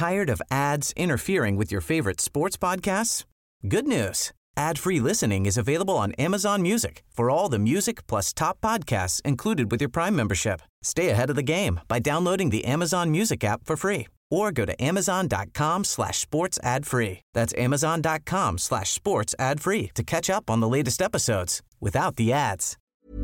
Tired of ads interfering with your favorite sports podcasts? Good news. Ad-free listening is available on Amazon Music for all the music plus top podcasts included with your Prime membership. Stay ahead of the game by downloading the Amazon Music app for free or go to amazon.com/sports ad free. That's amazon.com/sports ad free to catch up on the latest episodes without the ads.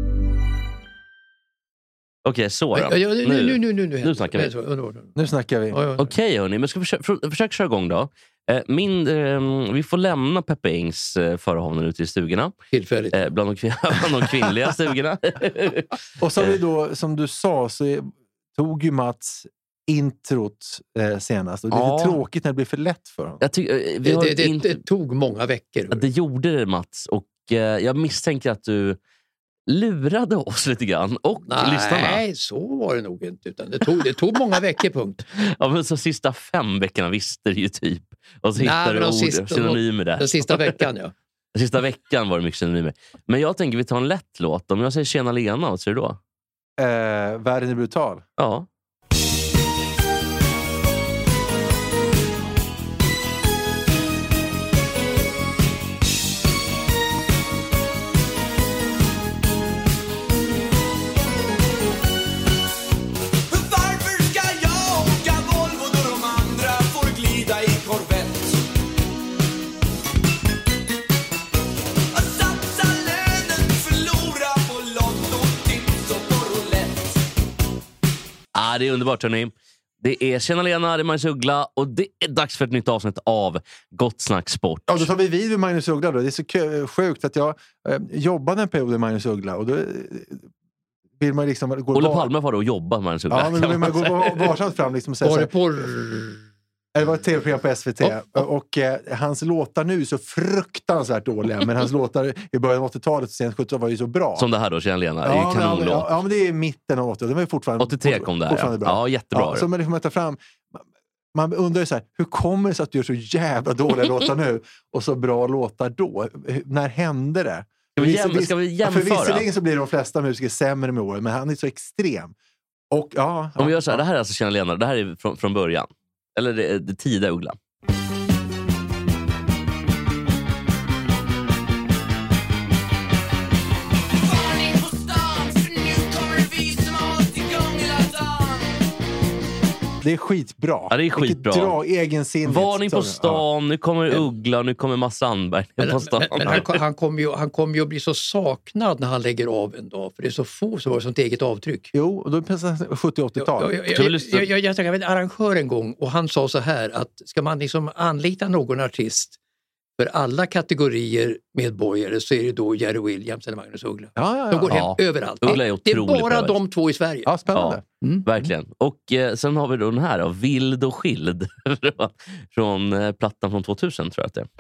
Okej, så då. Nu snackar vi. Nu snackar vi. Okej, hörni, men ska vi försöka köra igång då. Vi får lämna Peppe Ings förehavanden ute i stugorna. Tillfälligt. Bland de kvinnliga stugorna. Och så har vi då, som du sa, så tog ju Mats introt senast. Och det är lite tråkigt när det blir för lätt för honom. Det tog många veckor. Det gjorde det, Mats. Och jag misstänker att du lurade oss lite grann och lyssnarna. Nej, så var det nog inte. Utan det tog många veckor, punkt. Ja, men så sista 5 veckorna visste du ju typ. Och så hittade du ord, synonymer där. Den sista veckan, ja. Den sista veckan var det mycket synonymer. Men jag tänker vi tar en lätt låt. Om jag säger Tjena Lena, vad säger du då? Världen är brutal. Ja. Det är underbart, hörni. Det är Tjena Lena, det är Magnus Uggla och det är dags för ett nytt avsnitt av Gott Snack Sport. Ja, då tar vi vid med Magnus Uggla då. Det är så sjukt att jag jobbade en period med Magnus Uggla och då vill man liksom gå... Olle Palme var då och jobbade med Magnus Uggla. Ja, men då vill man gå varsamt fram liksom och säga var det på... Det var ett tv-program på SVT och hans låtar nu är så fruktansvärt dåliga, men hans låtar i början av 80-talet och sen 70 var ju så bra. Som det här då, Tjena Lena, är ju kanonlåt. Ja, men det är mitten av 80-talet. Det var ju fortfarande 83 kom det här. Fortfarande bra. Ja, jättebra. Ja, så man liksom tar fram, man undrar ju så här, hur kommer det sig att du gör så jävla dåliga låtar nu och så bra låtar då? När hände det? Ska vi jämföra? För visserligen så blir de flesta musiker sämre med åren, men han är så extrem. Och om vi gör så här, det här är alltså Tjena Lena, det här är från början. Eller det tidiga Uggla. Det är skitbra. Ja, det är skitbra. Dra egensinnigt. Varning på stan, nu kommer Uggla, nu kommer Mats Sandberg på stan. Men han kommer ju att bli så saknad när han lägger av en dag. För det är så få som har sånt eget avtryck. Jo, och då är det 70-80-tal. Jag träffade en arrangör en gång och han sa så här att ska man liksom anlita någon artist för alla kategorier medborgare så är det då Jerry Williams eller Magnus Uggla. Ja. De går hem överallt. Uggla är det är bara bra. de två i Sverige. Ja, spännande. Ja, verkligen. Och sen har vi då den här, Vild och skild. Från plattan från 2000, tror jag att det är.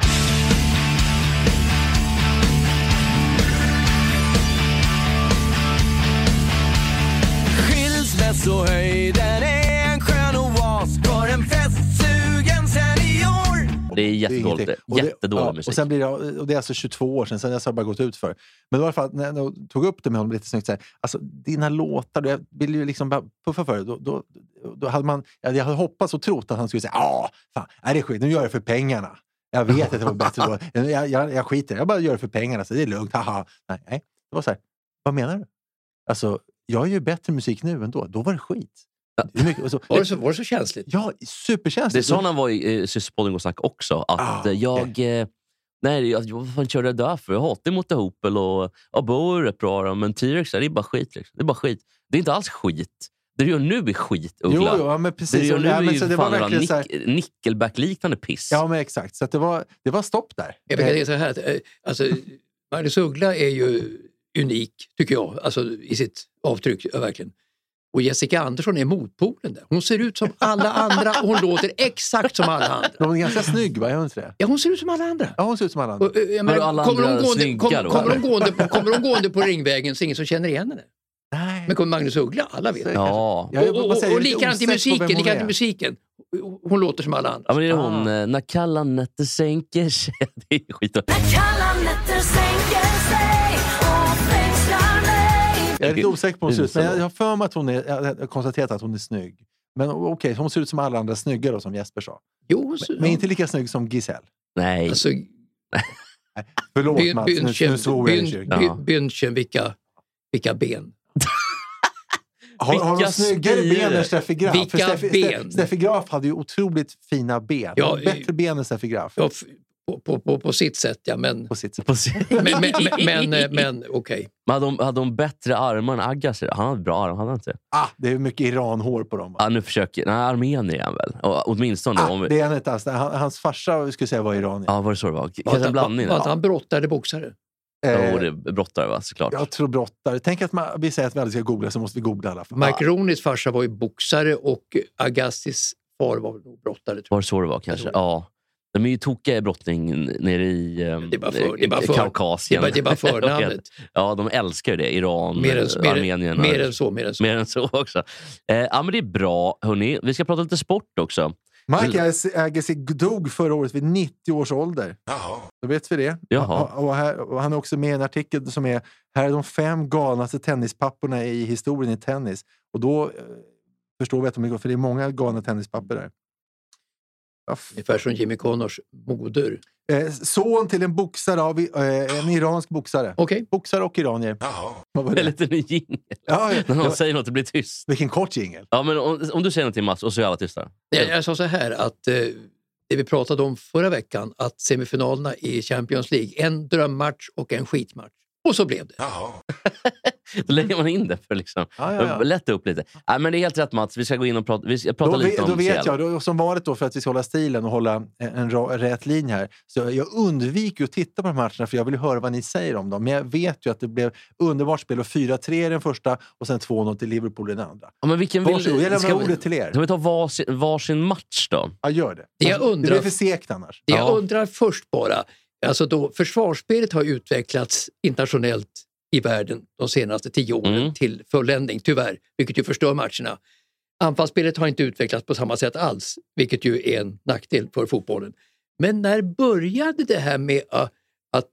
Skilsmässohöjden är en skön oas för en festsugen senior. Det är jättedåligt. Jättedålig musik. Och sen blir det, och det är alltså 22 år sedan jag har bara gått ut för. Men i alla fall, när jag tog upp det med honom lite snyggt så här, alltså dina låtar, jag vill ju liksom bara puffa för det. Då hade man, jag hade hoppats och trott att han skulle säga, fan, är det skit, nu gör jag det för pengarna. Jag vet att det var bättre då. Jag skiter, jag bara gör det för pengarna, så det är lugnt, haha. Nej, det var så här, vad menar du? Alltså, jag gör ju bättre musik nu än då var det skit. Var det så känsligt? Ja, superkänsligt. Det sa han var i Sysspodden och snack också. Att jag fan körde där för jag hatar mot Hopel och Bor är bra, men T-Rex det är bara skit liksom. Det är bara skit. Det är inte alls skit. Det du gör nu är skit, Uggla. Jo, men precis. Det du gör nu är så det var verkligen så här... Nickelback-liknande piss. Ja, men exakt. Så att det var stopp där. Jag brukar säga så här att, alltså, Magnus Uggla är ju unik, tycker jag, alltså i sitt avtryck, verkligen. Och Jessica Andersson är motpolen där. Hon ser ut som alla andra och hon låter exakt som alla andra. Hon är ganska snygg, va? Är hon inte det? Ja, hon ser ut som alla andra. Ja, hon ser ut som alla andra. Kommer de gående på Ringvägen så ingen som känner igen henne? Nej. Men kommer Magnus Uggla? Alla vet. Ja. Och likadant i musiken. Hon låter som alla andra. Ja, men det är hon. När kalla nätter sänker sig. Det är skit. När kalla nätter sänker sig och fängslar mig. Jag är lite osäker på hon ser ut, men jag har för mig att hon är, jag har konstaterat att hon är snygg. Men okej, hon ser ut som alla andra snygga då, som Jesper sa. Jo, Men inte lika snygg som Giselle. Nej. alltså, Förlåt Mats, nu svor jag i kyrkan. Bünchen, vilka ben. Har de snyggare ben än Steffi Graf? Vilka ben? Steffi Graf hade ju otroligt fina ben. Ja, bättre ben än Steffi Graf. Ja, på sitt sätt, ja. Men, På sitt sätt. men okej. Men hade de bättre armar än Agassi? Han hade bra armar, hade han inte? Det är mycket Iran-hår på dem. Nu försöker... Nej, Armenien är han väl? Åtminstone. Det är han inte alls. Hans farsa skulle säga var Iran. Ja, var det så det var? Kanske en blandning. Var han brottade boxare? Det är brottare, va? Såklart. Jag tror brottare. Tänk att vi säger att vi aldrig ska googla, så måste vi googla i alla fall. Mike Rooneys farsa var ju boxare och Agassis far var nog brottare. Var det så det var kanske? Ja. De är ju tokiga i brottning nere i Kaukasien. Det är bara förnamnet. Ja, de älskar ju det. Iran, Armenien. Mer än så. Mer än så också. Ja, men det är bra, hörni. Vi ska prata lite sport också. Mike Agassi dog förra året vid 90 års ålder. Jaha. Då vet vi det. Jaha. Och han är också med i en artikel som är: här är de 5 galnaste tennispapporna i historien i tennis. Och då förstår vi att de går, för det är många galna tennispapper där. Ungefär som Jimmy Connors moder. Son till en boxare, en iransk boxare. Okay. Boxare och iranier. Vad var det? Lite ny jingel. När någon säger något, det blir tyst. Vilken kort jingel. Ja, men om du säger något till Mats, och så är alla tysta. Jag sa så här att det vi pratade om förra veckan, att semifinalerna i Champions League, en drömmatch och en skitmatch. Och så blev det. Då lägger man in det för liksom lätta upp lite. Nej, men det är helt rätt, Mats. Vi ska gå in och prata lite om då vet jag, som vanligt då, för att vi ska hålla stilen och hålla en rätt linje här. Så jag undviker att titta på de matcherna, för jag vill höra vad ni säger om dem. Men jag vet ju att det blev underbart spel och 4-3 i den första och sen 2-0 till Liverpool i den andra. Ja, men vilken jag lämnar ordet till er. Ska vi ta varsin match då? Ja, gör det. Det blir för segt annars. Jag undrar först bara, alltså då försvarsspelet har utvecklats internationellt i världen de senaste 10 åren till fulländning, tyvärr, vilket ju förstör matcherna. Anfallsspelet har inte utvecklats på samma sätt alls, vilket ju är en nackdel för fotbollen. Men när började det här med att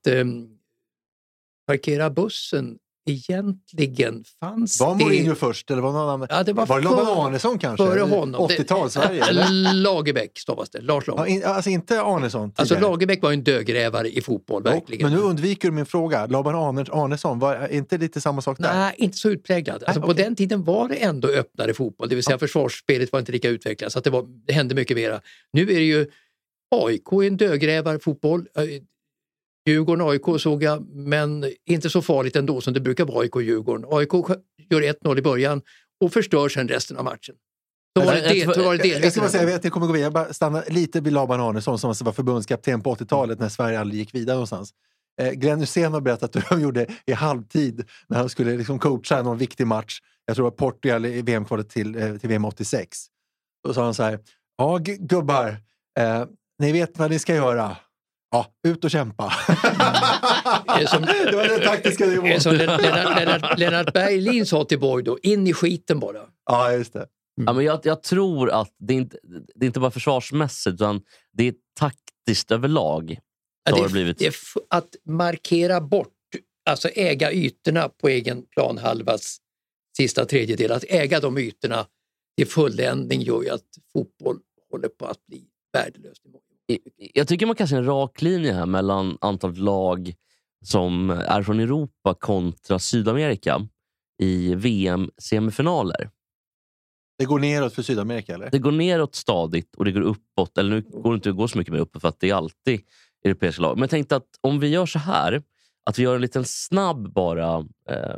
parkera bussen egentligen? Fanns var Mourinho först eller var någon annan? Ja, det var Laban Arnesson kanske? Före honom. 80-tal Sverige? Lagerbäck stavas det. Lars Lagerbäck. Alltså inte Arnesson. Alltså Lagerbäck var en dödgrävare i fotboll, verkligen. Men nu undviker du min fråga. Laban Arnesson, var inte lite samma sak där? Nej, inte så utpräglad. Alltså, på den tiden var det ändå öppnare fotboll. Det vill säga försvarsspelet var inte lika utvecklat. Så att det hände mycket mera. Nu är det ju AIK en dödgrävare fotboll. Djurgården, AIK såg jag, men inte så farligt ändå som det brukar vara AIK och Djurgården. AIK gör 1-0 i början och förstör sen resten av matchen. Jag ska bara säga att jag kommer gå vidare. Jag bara stanna lite vid Laban Arnesson som var förbundskapten på 80-talet när Sverige aldrig gick vidare någonstans. Glenn Hysén har berättat att de gjorde i halvtid när han skulle liksom coacha någon viktig match. Jag tror att Portugal i VM-kvalet till VM 86. Då sa han så här: ja gubbar, ni vet vad ni ska göra. Ja, ut och kämpa. Det var den taktiska nivån. Som Lennart Berglin sa till Borg då, in i skiten bara. Ja, just det. Ja, men jag tror att det är inte bara försvarsmässigt, utan det är taktiskt överlag. Det är att markera bort, alltså äga ytorna på egen planhalvas sista tredjedel. Att äga de ytorna till fulländning gör ju att fotboll håller på att bli värdelöst. Jag tycker man kan se en rak linje här mellan antalet lag som är från Europa kontra Sydamerika i VM-semifinaler. Det går neråt för Sydamerika, eller? Det går neråt stadigt och det går uppåt. Eller nu går det inte att gå så mycket mer uppåt för att det är alltid europeiska lag. Men jag tänkte att om vi gör så här, att vi gör en liten snabb bara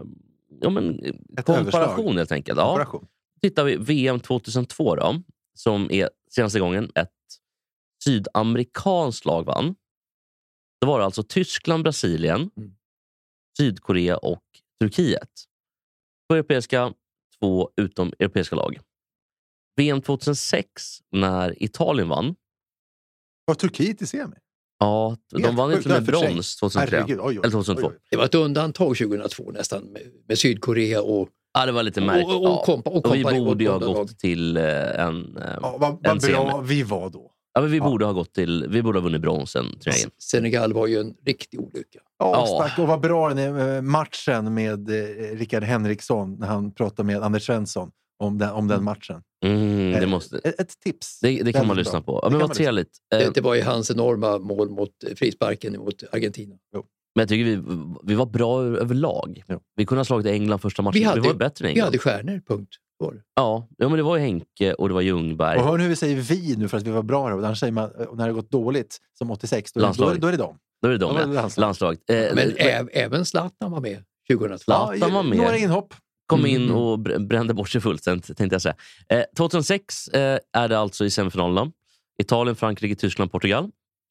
komparation helt enkelt. Ja. Tittar vi VM 2002 då, som är senaste gången ett sydamerikanskt lag vann. Det var alltså Tyskland, Brasilien, Sydkorea och Turkiet. 2 europeiska, 2 utom europeiska lag. VM 2006 när Italien vann. Var Turkiet i semi? Ja, de vann inte med brons 2003. Eller 2002. Det var ett undantag 2002 nästan med Sydkorea och... Ja, det var lite märkligt. Och vi borde ju ha gått till en vad bra vi var då. Ja, men vi borde ha vunnit bronsen. Senegal var ju en riktig olycka. Stack, och vad bra den matchen med Rickard Henriksson när han pratade med Anders Svensson om den matchen. Det måste... Ett tips. Det kan man lyssna på. Ja, men vad trevligt. Det var ju hans enorma mål mot frisparken mot Argentina. Jo. Men jag tycker vi var bra överlag. Jo. Vi kunde ha slagit England första matchen. Vi var bättre än England. Vi hade stjärnor, punkt. Ja, men det var ju Henke och det var Ljungberg. Och hör nu hur vi säger vi nu för att vi var bra. Annars säger man, när det har gått dåligt, som 86, då är det dem. Då är det dem, ja. Landslaget. Men även Zlatan var med 2002. Zlatan var med. Några inhopp. Kom in och brände bort sig fullständigt, tänkte jag säga. 2006 är det alltså i semifinalerna. Italien, Frankrike, Tyskland, Portugal.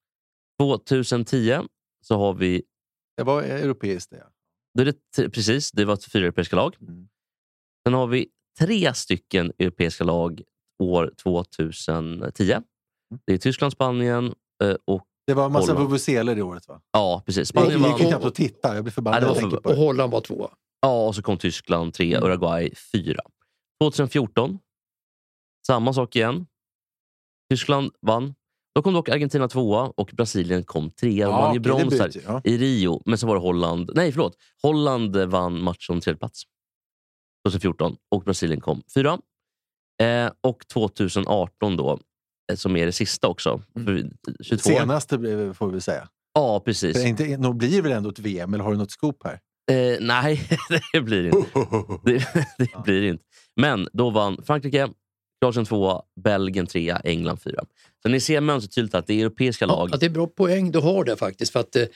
2010 så har vi... Det var europeiskt, det. Då är det precis, det var 4 europeiska lag. Sen har vi 3 stycken europeiska lag år 2010. Det är Tyskland, Spanien och det var en massa vuvuzeler i året, va? Ja, precis. Spanien gick ju knappt att titta. Jag blir förbannad. Och Holland var 2. Ja, och så kom Tyskland 3, Uruguay 4. 2014, samma sak igen. Tyskland vann. Då kom dock Argentina 2 och Brasilien kom 3. De vann ju brons i Rio. Men så var det Holland. Nej, förlåt. Holland vann matchen om 3:e plats. 2014 och Brasilien kom 4. Och 2018 då, som är det sista också. 22. Senaste får vi säga. Ja, precis. För blir det väl ändå ett VM, eller har du något scoop här? Nej, det blir det inte. Det blir det inte. Men då vann Frankrike, Kroatien 2, Belgien 3, England 4. Så ni ser mönstret tydligt att det är europeiska lag. Ja, det är bra poäng du har där faktiskt. För att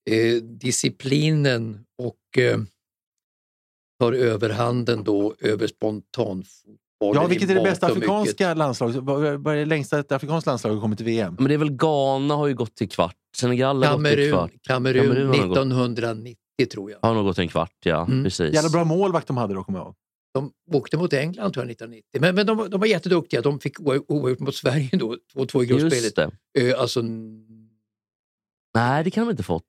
disciplinen och tar överhanden då över spontanfotboll. Ja, vilket är det bästa afrikanska landslaget? Vad är det längsta ett afrikanskt landslag har kommit till VM? Men det är väl Ghana har ju gått till kvart. Senegal har gått till kvart. Kamerun 1990 tror jag. Har nog gått till en kvart, ja. Precis. Jävla bra målvakt de hade då, kommer jag ihåg. De åkte mot England tror jag 1990. Men de var jätteduktiga. De fick oavgjort mot Sverige då. 2-2 i gruppspelet. Just det. Alltså... Nej, det kan de inte fått.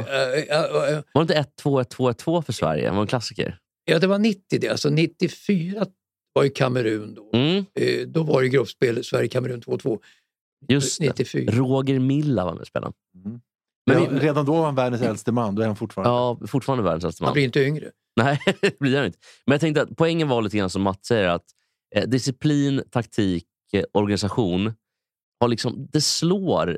Var det inte 1-2 för Sverige? Det var en klassiker. Ja, det var 90 det. Alltså 94 var ju Kamerun då. Då var det gruppspel Sverige-Kamerun 2-2. Just 94. Roger Milla var med spelaren. Men redan då var han världens äldste man. Då är han fortfarande. Ja, fortfarande världens äldste man. Han blir inte yngre. Nej, det blir han inte. Men jag tänkte att poängen var lite grann som Mats säger, att disciplin, taktik, organisation har liksom, det slår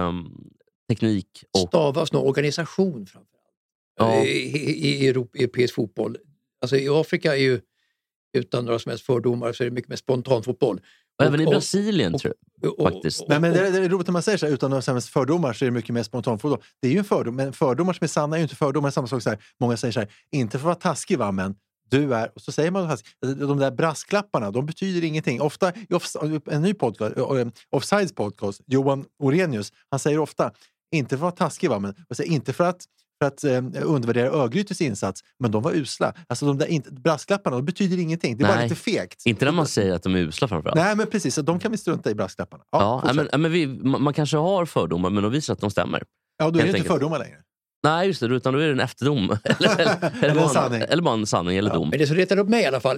teknik och... Stavas nog organisation framförallt. I europeisk fotboll. Alltså i Afrika är ju utan några som helst fördomar så är det mycket mer spontan fotboll. Och även i Brasilien tror jag faktiskt. Men det är roligt när man säger så här, utan några som helst fördomar så är det mycket mer spontan fotboll. Det är ju en fördom, men fördomar som är sanna är ju inte fördomar. Samma sak så här, många säger så här, inte för att vara taskig va, men du är, och så säger man taskig. De där brasklapparna, de betyder ingenting. Ofta i en ny podcast, Offsides podcast, Johan Orenius, han säger ofta, inte för att vara taskig va, men inte för att undervärdera Örgrytes insats, men de var usla. Alltså de där brasklapparna, de betyder ingenting. Det är bara lite fegt. Inte när man säger att de är usla framförallt. Nej, men precis. Så de kan vi strunta i brasklapparna. Man kanske har fördomar, men de visar att de stämmer. Ja, då är det inte fördomar längre. Nej, just det. Utan då är det en efterdom. eller bara en sanning eller dom. Men det som retade upp mig i alla fall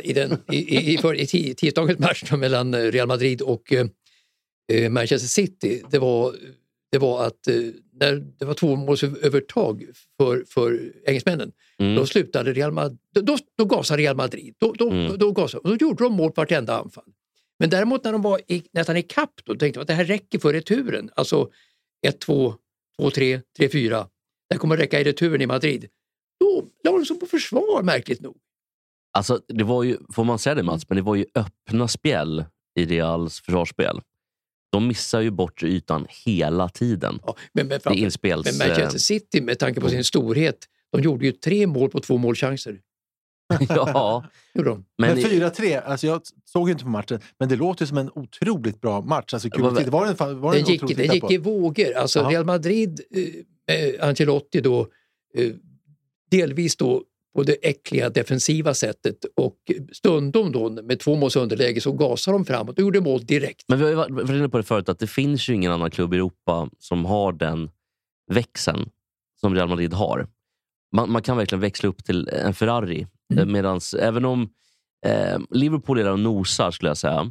i tisdagens match mellan Real Madrid och Manchester City, det var att när det var 2-målsövertag för engelsmännen, då slutade Real Madrid, då gasade Real Madrid. Då gasade, och då gjorde de mål på vartenda anfall. Men däremot när de var nästan i kapp, då tänkte de att det här räcker för returen. Alltså 1-2, 2-3, 3-4. Det kommer räcka i returen i Madrid. Då la de så på försvar, märkligt nog. Alltså, det var ju, får man säga det Mats, men det var ju öppna spjäll i Reals försvarsspel. De missar ju bort ytan hela tiden. Ja, men Manchester City, med tanke på sin storhet, de gjorde ju 3 mål på 2 målchanser. Ja. Men 4-3, alltså jag såg inte på matchen, men det låter som en otroligt bra match. Alltså, det gick i vågor. Alltså Real Madrid, Ancelotti då, delvis då på det äckliga defensiva sättet och stundom då med 2 måls underläge så gasar de framåt och gjorde mål direkt. Men vi har ju varit inne på det förut att det finns ju ingen annan klubb i Europa som har den växeln som Real Madrid har. Man kan verkligen växla upp till en Ferrari. Medans, även om Liverpool är där och nosar skulle jag säga.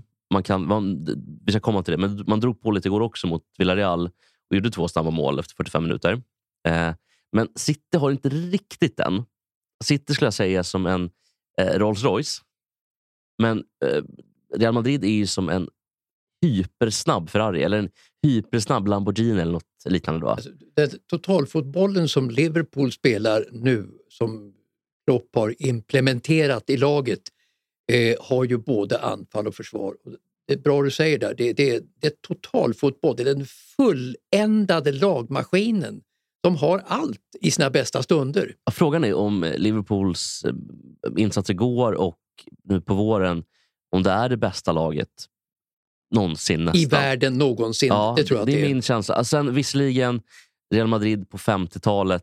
Vi ska komma till det, men man drog på lite igår också mot Villarreal och gjorde 2 snabba mål efter 45 minuter. Men City har inte riktigt den. City skulle jag säga som en Rolls Royce. Men Real Madrid är ju som en hypersnabb Ferrari eller en hypersnabb Lamborghini eller något liknande då. Alltså, totalfotbollen som Liverpool spelar nu, som Klopp har implementerat i laget, har ju både anfall och försvar. Det är bra du säger där. Det är totalfotboll. Det är den fulländade lagmaskinen som har allt i sina bästa stunder. Frågan är om Liverpools insatser går och nu på våren om det är det bästa laget någonsin nästan. I världen någonsin. Ja, det tror jag det är att min känsla. Alltså, sen visserligen Real Madrid på 50-talet,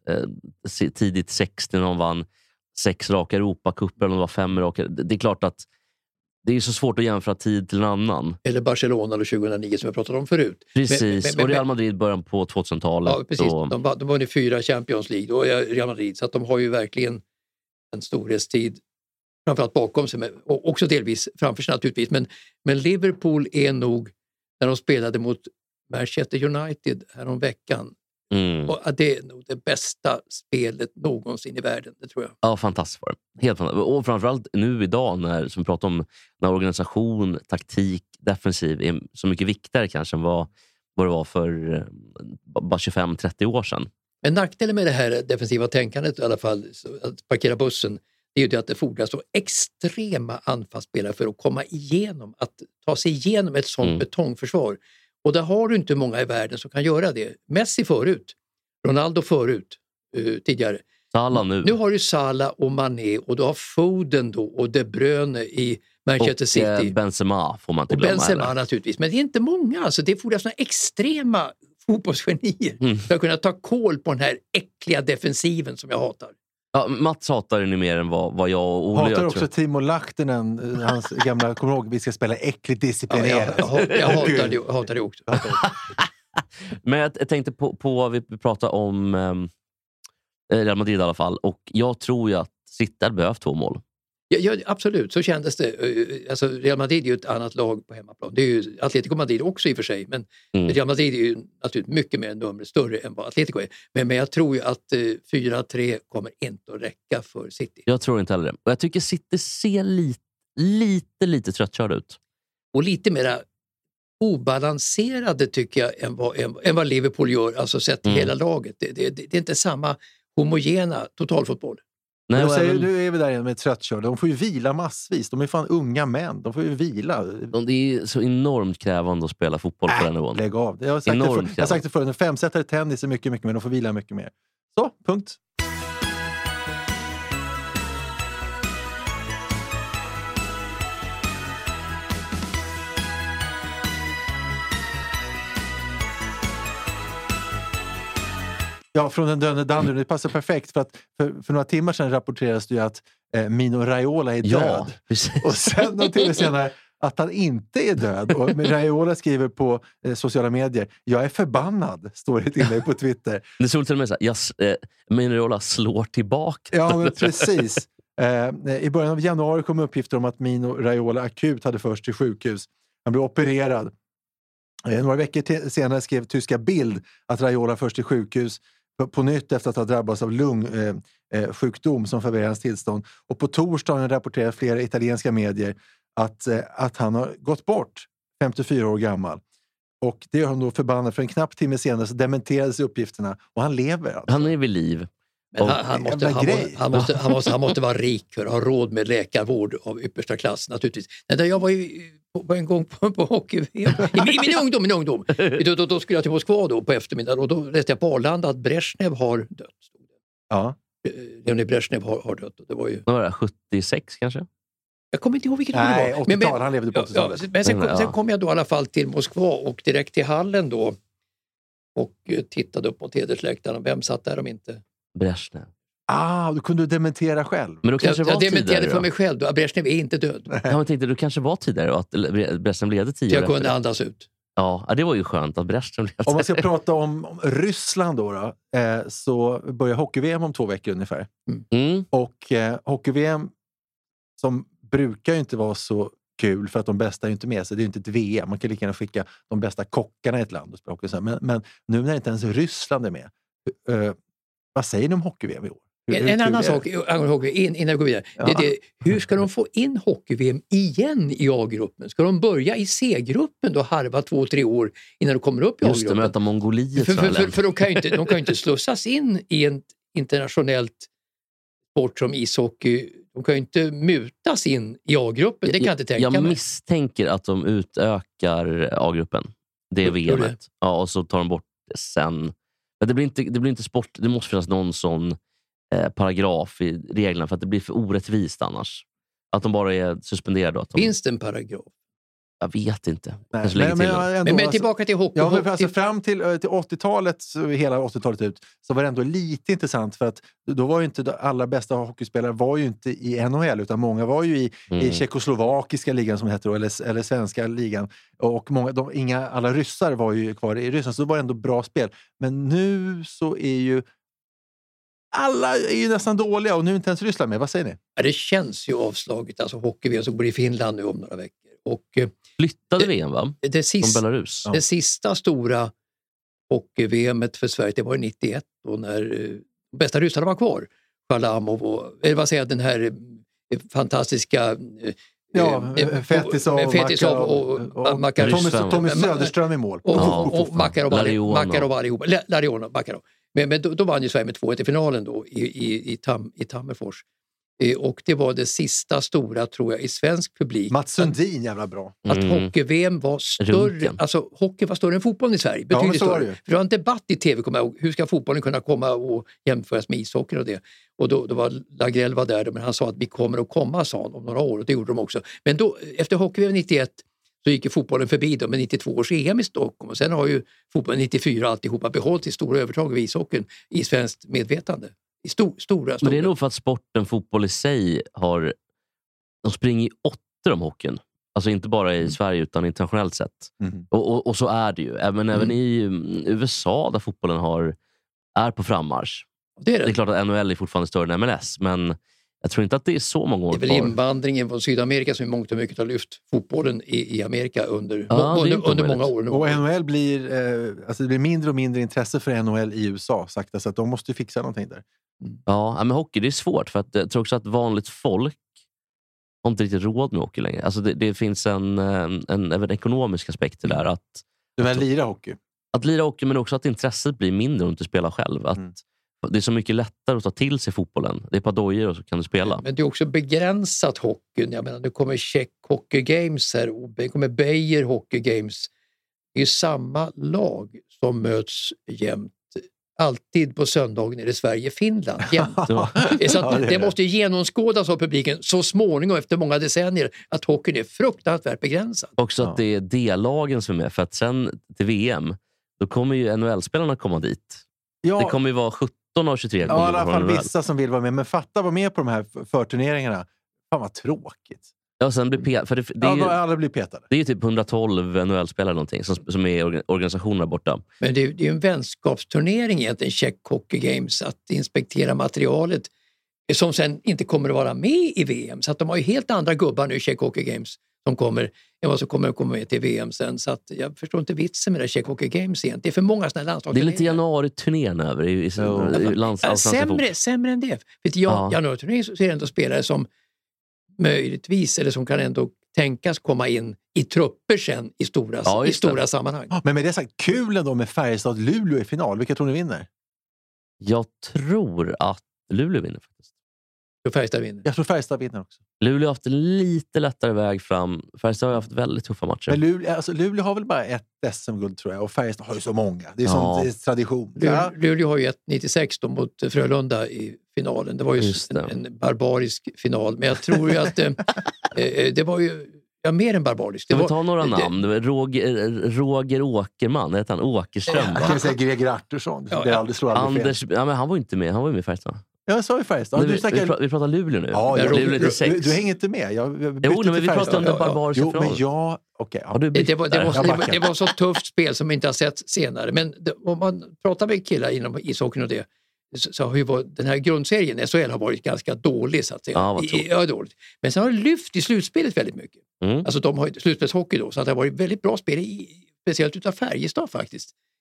tidigt 60 när de vann 6 raka Europacuper eller 5 raka. Det är klart att det är så svårt att jämföra tid till en annan. Eller Barcelona 2009 som jag pratade om förut. Precis, och Real Madrid början på 2000-talet. Ja, precis. De var i 4 Champions League och Real Madrid, så att de har ju verkligen en storhetstid framförallt bakom sig, och också delvis framför sig naturligtvis. Men Liverpool är nog, när de spelade mot Manchester United häromveckan, och det är nog det bästa spelet någonsin i världen, det tror jag. Ja, fantastiskt var det. Helt fantastiskt. Och framförallt nu idag när, som vi pratar om, när organisation, taktik, defensiv är så mycket viktigare kanske än vad det var för bara 25-30 år sedan. En nackdel med det här defensiva tänkandet i alla fall, att parkera bussen, det är ju det att det fordras så extrema anfallsspelare för att komma igenom, att ta sig igenom ett sånt betongförsvar. Och där har du inte många i världen som kan göra det. Messi förut, Ronaldo förut, tidigare. Salah nu. Nu har du Salah och Mané och du har Foden då och De Bruyne i Manchester City. Och Benzema får man inte och glömma. Benzema heller. Naturligtvis, men det är inte många. Alltså, det fordras såna extrema fotbollsgenier för att kunna ta koll på den här äckliga defensiven som jag hatar. Ja, Mats hatar det nu mer än vad jag och Olle hatar gör, också Timo Lahtinen, hans gamla, kommer ihåg, vi ska spela äckligt disciplinerat. Jag hatar det också. Men jag tänkte på vi pratade om Real Madrid i alla fall, och jag tror ju att City hade behövt 2 mål. Ja, absolut, så kändes det. Alltså, Real Madrid är ju ett annat lag på hemmaplan. Det är ju Atletico Madrid också i och för sig, men Real Madrid är ju naturligtvis mycket mer nummer större än vad Atletico är. Men jag tror ju att 4-3 kommer inte att räcka för City. Jag tror inte heller det. Och jag tycker City ser lite tröttkörd ut. Och lite mer obalanserade tycker jag än vad Liverpool gör, alltså sett till hela laget. Det är inte samma homogena totalfotboll. Nej, nu är vi där igen med tröttkörda. De får ju vila massvis. De är fan unga män. De får ju vila. Det är så enormt krävande att spela fotboll på den nivån. Lägg av. Jag har sagt det förut. En 5-sättare tennis är mycket mer. De får vila mycket mer. Så, punkt. Ja, från den döende Danderyd. Det passar perfekt för att för några timmar sedan rapporterades det ju att Mino Raiola är död. Ja, precis. Och sen någon timme senare att han inte är död. Och Raiola skriver på sociala medier: jag är förbannad, står det ett inlägg på Twitter. Det såg till och med så här, Mino Raiola slår tillbaka. Ja, men precis. I början av januari kom uppgifter om att Mino Raiola akut hade först till sjukhus. Han blev opererad. Några veckor senare skrev tyska Bild att Raiola först till sjukhus på nytt efter att ha drabbats av lungsjukdom som förvärrar hans tillstånd. Och på torsdagen rapporterar flera italienska medier att han har gått bort, 54 år gammal. Och det gör han då förbannad, för en knapp timme senare så dementerades uppgifterna och han lever. Alltså. Han är vid liv. Men han måste vara rik för att ha råd med läkarvård av yppersta klass naturligtvis. Jag var ju en gång på hockey-VM i min ungdom. Då skulle jag till Moskva då på eftermiddagen och då läste jag på Arlanda att Brezhnev har dött. Ja. Leonid Brezhnev har dött. Det var ju... Vad var det, 76 kanske? Jag kommer inte ihåg vilket år det var. 80-tal, han levde på 80-talet. Ja, men sen kom jag då i alla fall till Moskva och direkt till hallen då och tittade upp mot hedersläktaren. Vem satt där om inte? Brezhnev. Du kunde dementera själv. Men då kanske jag dementerade tidigare, för mig själv då. Brezhnev är inte död. Jag tänkte, du kanske var tidigare och att Brezhnev levde 10 år jag kunde efter. andas ut. Ja, det var ju skönt att Brezhnev levde. Om man ska prata om Ryssland då så börjar hockey-VM om 2 veckor ungefär. Och hockey-VM som brukar ju inte vara så kul för att de bästa är ju inte med sig. Det är ju inte ett VM. Man kan lika gärna skicka de bästa kockarna i ett land och spela hockey. Men nu när inte ens Ryssland är med, vad säger ni om hockey-VM i år? En annan sak angående hockey, innan jag går vidare. Det, hur ska de få in hockey-VM igen i A-gruppen? Ska de börja i C-gruppen då harva 2-3 år innan de kommer upp i A-gruppen? Just det, möta Mongoliet. För de kan ju inte slussas in i en internationellt sport som ishockey. De kan ju inte mutas in i A-gruppen, det kan jag inte tänka mig. Jag misstänker att de utökar A-gruppen. Det är VMet. Ja, och så tar de bort det sen. Men det blir inte sport, det måste finnas någon sån paragraf i reglerna för att det blir för orättvist annars. Att de bara är suspenderade. Finns det en paragraf? Jag vet inte. Men tillbaka till hockey. Ja, men alltså, fram till 80-talet, hela 80-talet ut, så var det ändå lite intressant för att då var ju inte de allra bästa hockeyspelare var ju inte i NHL utan många var ju i tjeckoslovakiska ligan som heter då, eller svenska ligan. Och alla ryssar var ju kvar i Ryssland, så det var ändå bra spel. Men nu så är ju alla är ju nästan dåliga och nu är inte ens Ryssland med. Vad säger ni? Ja, det känns ju avslaget. Alltså hockey-VM som går i Finland nu om några veckor. Och flyttade VM, va? Från Belarus. Det sista stora hockey-VMet för Sverige, det var 91 då när bästa ryssarna var kvar. Shalamov och den här fantastiska Fetisov och Tommy Söderström i mål. Och Makarov allihopa. Makarov. Men då vann ju Sverige med 2-1 i finalen då i Tammerfors. Och det var det sista stora, tror jag, i svensk publik. Mats Sundin, jävla bra. Att hockey-VM var större. Alltså hockey var större än fotbollen i Sverige. Betydligt större. För det var en debatt i tv, kommer jag ihåg. Hur ska fotbollen kunna komma och jämföras med ishockey och det? Och då var Lagrell var där, men han sa att vi kommer att komma, sa han, om några år. Och det gjorde de också. Men då, efter hockey-VM 91 så gick ju fotbollen förbi då med 92 års EM i Stockholm. Och sen har ju fotbollen 94 alltihopa behållit i stora övertag av ishockeyn i svenskt medvetande. Stora. Men det är nog för att sporten fotboll i sig de springer i 8 om hockeyn. Alltså inte bara i Sverige utan internationellt sett. Och så är det ju. Även i USA där fotbollen är på frammarsch. Det är klart att NHL är fortfarande större än MLS, men jag tror inte att det är så många år kvar. Det är väl invandringen från Sydamerika som i mångt och mycket har lyft fotbollen i Amerika under många år nu. Och NHL det blir mindre och mindre intresse för NHL i USA sakta, så att de måste fixa någonting där. Ja, men hockey, det är svårt för att jag tror också att vanligt folk har inte riktigt råd med hockey längre. Alltså det finns en ekonomisk aspekt till det där. Du vill lira hockey? Att lira hockey, men också att intresset blir mindre om du inte spelar själv. Att det är så mycket lättare att ta till sig fotbollen. Det är ett par dojor och så kan du spela. Men det är också begränsat hockeyn. Jag menar, det kommer Czech Hockey Games här och det kommer Beijer Hockey Games. Det är samma lag som möts jämt. Alltid på söndagen är det Sverige-Finland. Det måste genomskådas av publiken så småningom efter många decennier att hockeyn är fruktansvärt begränsad. Också att det är D-lagen som är med. För att sen till VM, då kommer ju NHL-spelarna komma dit. Ja. Det kommer ju vara 17 av 23. Ja, i alla fall vissa som vill vara med. Men fatta vara med på de här förturneringarna. Fan vad tråkigt. Ja, sen blir alla blir petade. Det är ju typ 112 NHL-spelare någonting som är organisationerna borta. Men det är ju en vänskapsturnering egentligen, Czech Hockey Games, att inspektera materialet som sen inte kommer att vara med i VM. Så att de har ju helt andra gubbar nu, Czech Hockey Games, som kommer än vad som kommer att komma med till VM sen. Så att jag förstår inte vitsen med det Czech Hockey Games egentligen. Det är för många sådana landslagsturneringar. Det är lite januari-turnén över i sämre än det. För januari-turneringen så är det ändå spelare som möjligtvis, eller som kan ändå tänkas komma in i trupper sen i stora sammanhang. Men med det sagt, kul ändå med Färjestad-Luleå i final. Vilka tror ni vinner? Jag tror att Luleå vinner faktiskt. Färjestad vinner. Jag tror Färjestad vinner också. Luleå har haft en lite lättare väg fram. Färjestad har haft väldigt tuffa matcher. Men Luleå har väl bara ett SM-guld, tror jag. Och Färjestad har ju så många. Det är som tradition. Luleå har ju ett 96 då mot Frölunda i finalen. Det var ju en barbarisk final. Men jag tror ju att det var ju mer än barbariskt. Ska vi ta några namn? Det var Roger Åkerman. Heter han Åkerström? Kan vi säga Greger Artursson? Anders, men han var inte med. Han var ju med i Färjestad. Jag sa ju Färjestad. Vi pratar Luleå nu. Ja, du hänger inte med. Vi pratar om den barbariska finalen. Det var så tufft spel som vi inte har sett senare. Men om man pratar med killar inom ishockeyn och det, så har ju den här grundserien SHL har varit ganska dålig, så att säga. Dåligt. Men sen har det lyft i slutspelet väldigt mycket. Alltså de har slutspelshockey då, så att det har varit väldigt bra spel speciellt utav Färjestad faktiskt.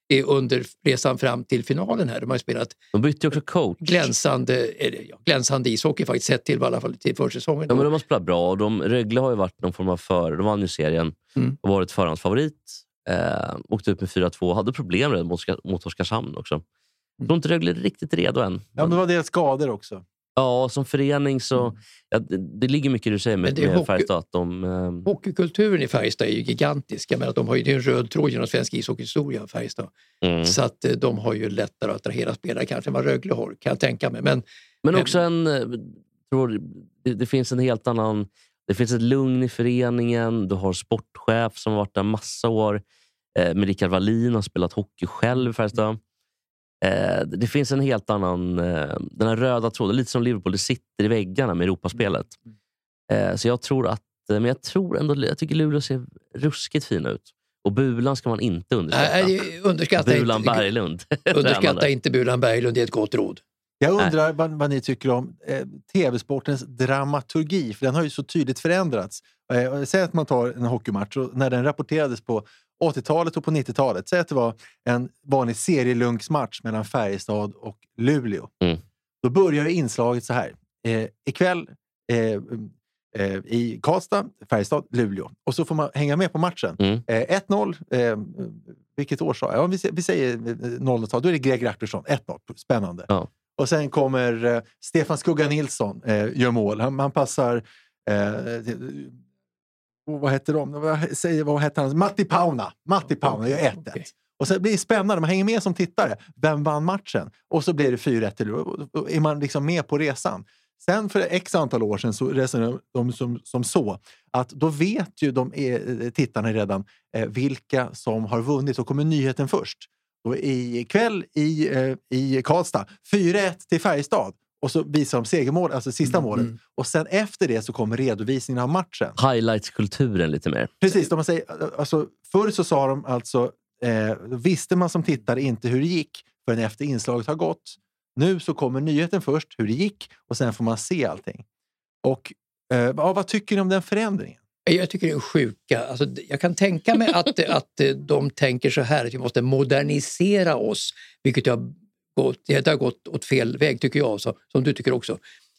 under resan fram till finalen här. De har spelat De bytte ju också coach. glänsande ishockey faktiskt, sett till i alla fall till försäsongen. Ja, men de har spelat bra och Rögle har ju varit någon form av de vann ju serien och varit förhandsfavorit. Åkte ut med 4-2, hade problem redan mot Oskarshamn också. Jag tror inte Rögle är riktigt redo än. Ja, men det var deras skador också. Ja, som förening så... Ja, det ligger mycket du säger med Färjestad. Att hockeykulturen i Färjestad är ju gigantisk. Jag menar, de har ju en röd tråd genom svensk ishockeyhistoria, Färjestad. Så att de har ju lättare att attrahera spelare kanske än vad Rögle har, kan jag tänka mig. Men också det finns en helt annan... Det finns ett lugn i föreningen. Du har sportchef som har varit där massa år. Med Rickard Wallin har spelat hockey själv i Färjestad. Det finns en helt annan... Den här röda tråden, lite som Liverpool, det sitter i väggarna med Europaspelet. Så jag tror att... Men jag tror ändå... Jag tycker Luleå ser ruskigt fina ut. Och Bulan ska man inte underskatta. Bulan Berglund. Underskatta inte Bulan Berglund, det är ett gott råd. Jag undrar vad ni tycker om tv-sportens dramaturgi, för den har ju så tydligt förändrats. Säg att man tar en hockeymatch och när den rapporterades på 80-talet och på 90-talet, säg att det var en vanlig serielunksmatch mellan Färjestad och Luleå. Då börjar inslaget så här. Ikväll i Karlstad, Färjestad, Luleå. Och så får man hänga med på matchen. 1-0, vilket år sa jag? Ja, vi säger 0-tal, då är det Greg Rackersson, 1-0, spännande. Ja. Och sen kommer Stefan Skugga Nilsson, gör mål. Han passar... vad heter de? Vad heter han? Matti Pauna gör 1-1. Okay. Och så blir det spännande, man hänger med som tittare. Vem vann matchen? Och så blir det 4-1. Då är man liksom med på resan. Sen för x antal år sedan så resonerar de som så att då vet ju tittarna redan vilka som har vunnit, och kommer nyheten först. Och ikväll i Karlstad 4-1 till Färjestad. Och så visar de segermål, alltså sista målet. Och sen efter det så kommer redovisningen av matchen. Highlights-kulturen lite mer. Precis, de säger, alltså, förr så sa de alltså, visste man som tittare inte hur det gick förrän efter inslaget har gått. Nu så kommer nyheten först, hur det gick, och sen får man se allting. Och vad tycker ni om den förändringen? Jag tycker det är sjuka. Alltså, jag kan tänka mig att de tänker så här, att vi måste modernisera oss, vilket det har gått åt fel väg tycker jag, som du tycker också.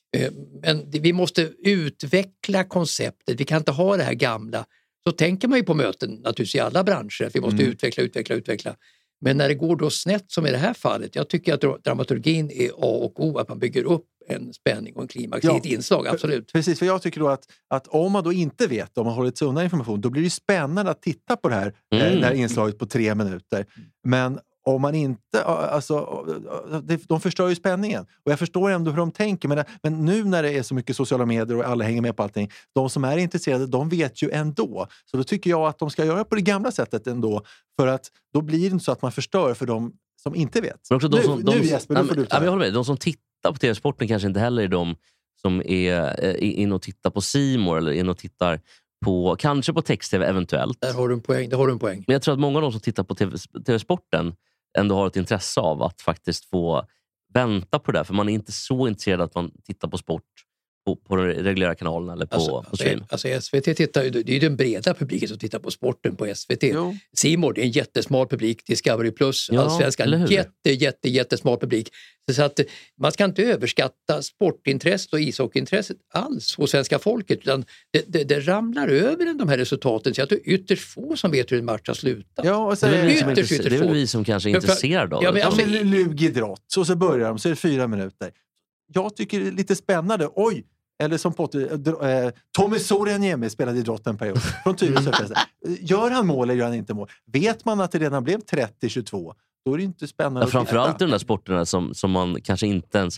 Men vi måste utveckla konceptet, vi kan inte ha det här gamla. Så tänker man ju på möten naturligtvis i alla branscher, att vi måste utveckla. Men när det går då snett som i det här fallet, jag tycker att dramaturgin är A och O, att man bygger upp en spänning och en klimax i ett inslag, absolut. Precis, för jag tycker då att om man då inte vet, om man håller sig undan information, då blir det ju spännande att titta på det här, det här inslaget på 3 minuter. Men om man inte, alltså, de förstör ju spänningen. Och jag förstår ändå hur de tänker. Men nu när det är så mycket sociala medier och alla hänger med på allting, de som är intresserade, de vet ju ändå. Så då tycker jag att de ska göra på det gamla sättet ändå. För att då blir det inte så att man förstör för de som inte vet. Men också nu Jesper, nu får du ta det. Jag håller med. De som tittar på tv-sporten kanske inte heller är de som är in och tittar på C More eller in och tittar på, kanske på text-tv eventuellt. Där har du en poäng. Men jag tror att många av de som tittar på tv-sporten ändå har ett intresse av att faktiskt få vänta på det. För man är inte så intresserad att man tittar på sport på den reguljära kanalen eller på stream. Alltså SVT tittar ju, det är ju den breda publiken som tittar på sporten på SVT. C More, det är en jättesmal publik. Discovery Plus, allsvenskan, jättesmal publik. Så att man ska inte överskatta sportintresset och ishockeyintresset alls hos svenska folket. Utan det ramlar över de här resultaten. Så att det är ytterst få som vet hur en match har slutat. Ja, och så det är väl vi som kanske är intresserade av det. Ja, men lugidrott. Så börjar de, så är det 4 minuter. Jag tycker det är lite spännande. Oj! Eller som Tommy Soreniemi spelade idrott en period. Från Tyresö. Gör han mål eller gör han inte mål? Vet man att det redan blev 30-22, då är det inte spännande. Ja, framförallt de där sporterna som man kanske inte ens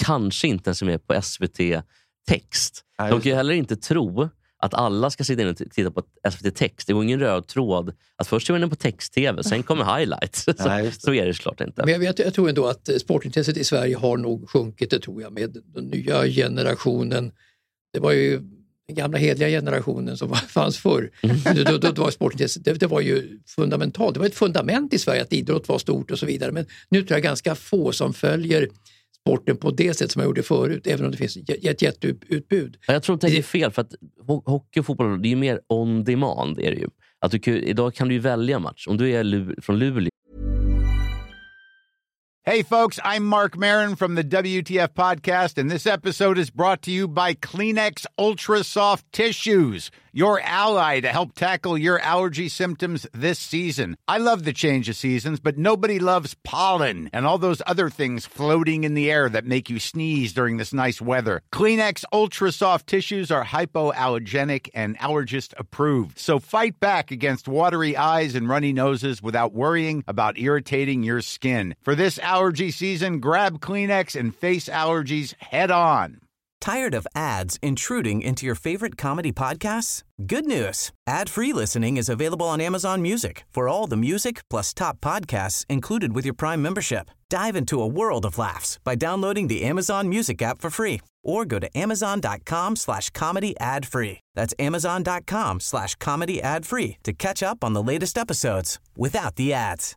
är med på SVT text. De kan ju heller inte tro att alla ska sitta in och titta på SVT text. Det var ingen röd tråd att först går man på text-tv, sen kommer highlights. Så är det såklart inte. Men jag tror ändå att sportintresset i Sverige har nog sjunkit, det tror jag, med den nya generationen. Det var ju den gamla hedliga generationen som fanns förr. Då var sportintresset, det var ju fundamentalt. Det var ett fundament i Sverige att idrott var stort och så vidare. Men nu tror jag ganska få som följer sporten på det sätt som jag gjorde förut, även om det finns ett jätteutbud. Jag tror inte det är fel, för att hockey och fotboll, det är ju mer on demand är det ju. Att idag kan du ju välja match. Om du är från Luleå. Hey, folks, I'm Mark Maron from the WTF Podcast, and this episode is brought to you by Kleenex Ultra Soft Tissues, your ally to help tackle your allergy symptoms this season. I love the change of seasons, but nobody loves pollen and all those other things floating in the air that make you sneeze during this nice weather. Kleenex Ultra Soft Tissues are hypoallergenic and allergist approved, so fight back against watery eyes and runny noses without worrying about irritating your skin. For this allergy season, grab Kleenex and face allergies head on. Tired of ads intruding into your favorite comedy podcasts? Good news. Ad-free listening is available on Amazon Music for all the music plus top podcasts included with your Prime membership. Dive into a world of laughs by downloading the Amazon Music app for free or go to amazon.com/comedy ad-free. That's amazon.com/comedy ad-free to catch up on the latest episodes without the ads.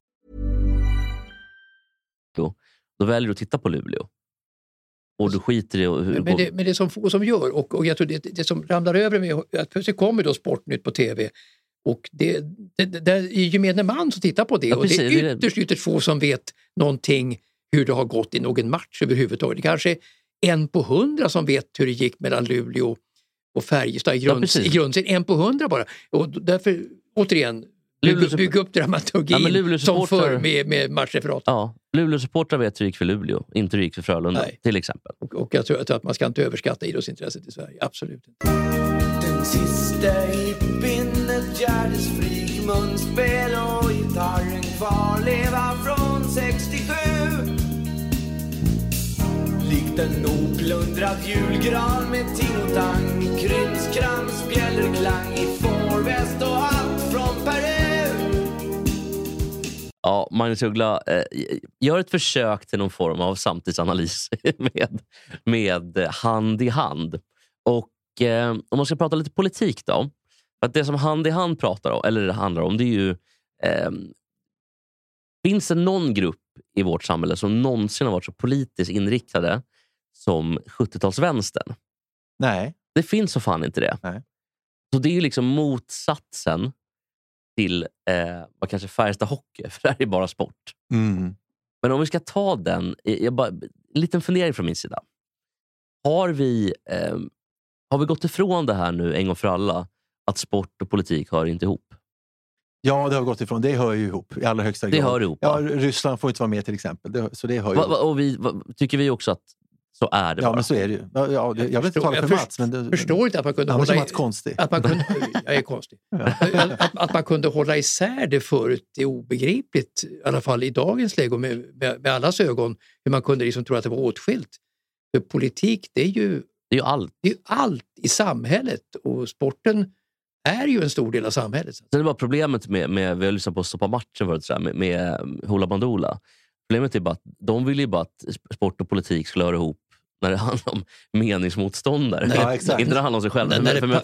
Då väljer du att titta på Luleå. Och du skiter i hur... Men det som gör, och jag tror det som ramlar över mig, att plötsligt kommer då Sportnytt på tv. Och det är gemene man som tittar på det. Ja, och det är ytterst få som vet någonting hur det har gått i någon match överhuvudtaget. Det kanske är 1 på 100 som vet hur det gick mellan Luleå och Färjestad i grundserien. 1 på 100 bara. Och därför, återigen, bygga upp dramaturgin som förr med matchreferat. Ja, Luleå-supportrar vet hur det gick för Luleå, inte hur det gick för Frölunda, till exempel. Och jag tror att man ska inte överskatta idrottsintresset i Sverige, absolut inte. Den sista hippin, ett gärdesfrik munspel och gitarren kvarleva från 67. Likt en oplundrad julgran med ting och tang, krimskrams, bjällerklang i fårväst och hatt från Peru. Ja, Magnus Uggla gör ett försök till någon form av samtidsanalys med hand i hand. Och om man ska prata lite politik då. För att det som hand i hand pratar om, eller det handlar om, det är ju finns det någon grupp i vårt samhälle som någonsin har varit så politiskt inriktade som 70-talsvänstern? Nej. Det finns så fan inte det. Nej. Så det är ju liksom motsatsen till vad kanske Färjestad hockey, för det här är bara sport. Mm. Men om vi ska ta den, en liten fundering från min sida. Har vi gått ifrån det här nu en gång för alla, att sport och politik hör inte ihop? Ja, det har gått ifrån. Det hör ju ihop i allra högsta grad. Det hör ihop. Ja, Ryssland får inte vara med till exempel. Så det hör ju ihop. Och tycker vi också att så är det bara. Ja, men så är det ju. Ja, jag vill inte tala för Mats. Men förstår inte att man kunde hålla... konstig. Jag är konstig. Att man kunde hålla isär det förut är obegripligt. I alla fall i dagens läge med allas ögon. Hur man kunde liksom tro att det var åtskilt. För politik, det är ju allt i samhället. Och sporten är ju en stor del av samhället. Det är bara problemet med vi har lyssnat på att stoppa matchen förut, så här, med Hoola Bandoola. Problemet är bara att de vill ju bara att sport och politik skulle höra ihop när det handlar om meningsmotståndare. Ja, exakt. Inte när det handlar om sig själv.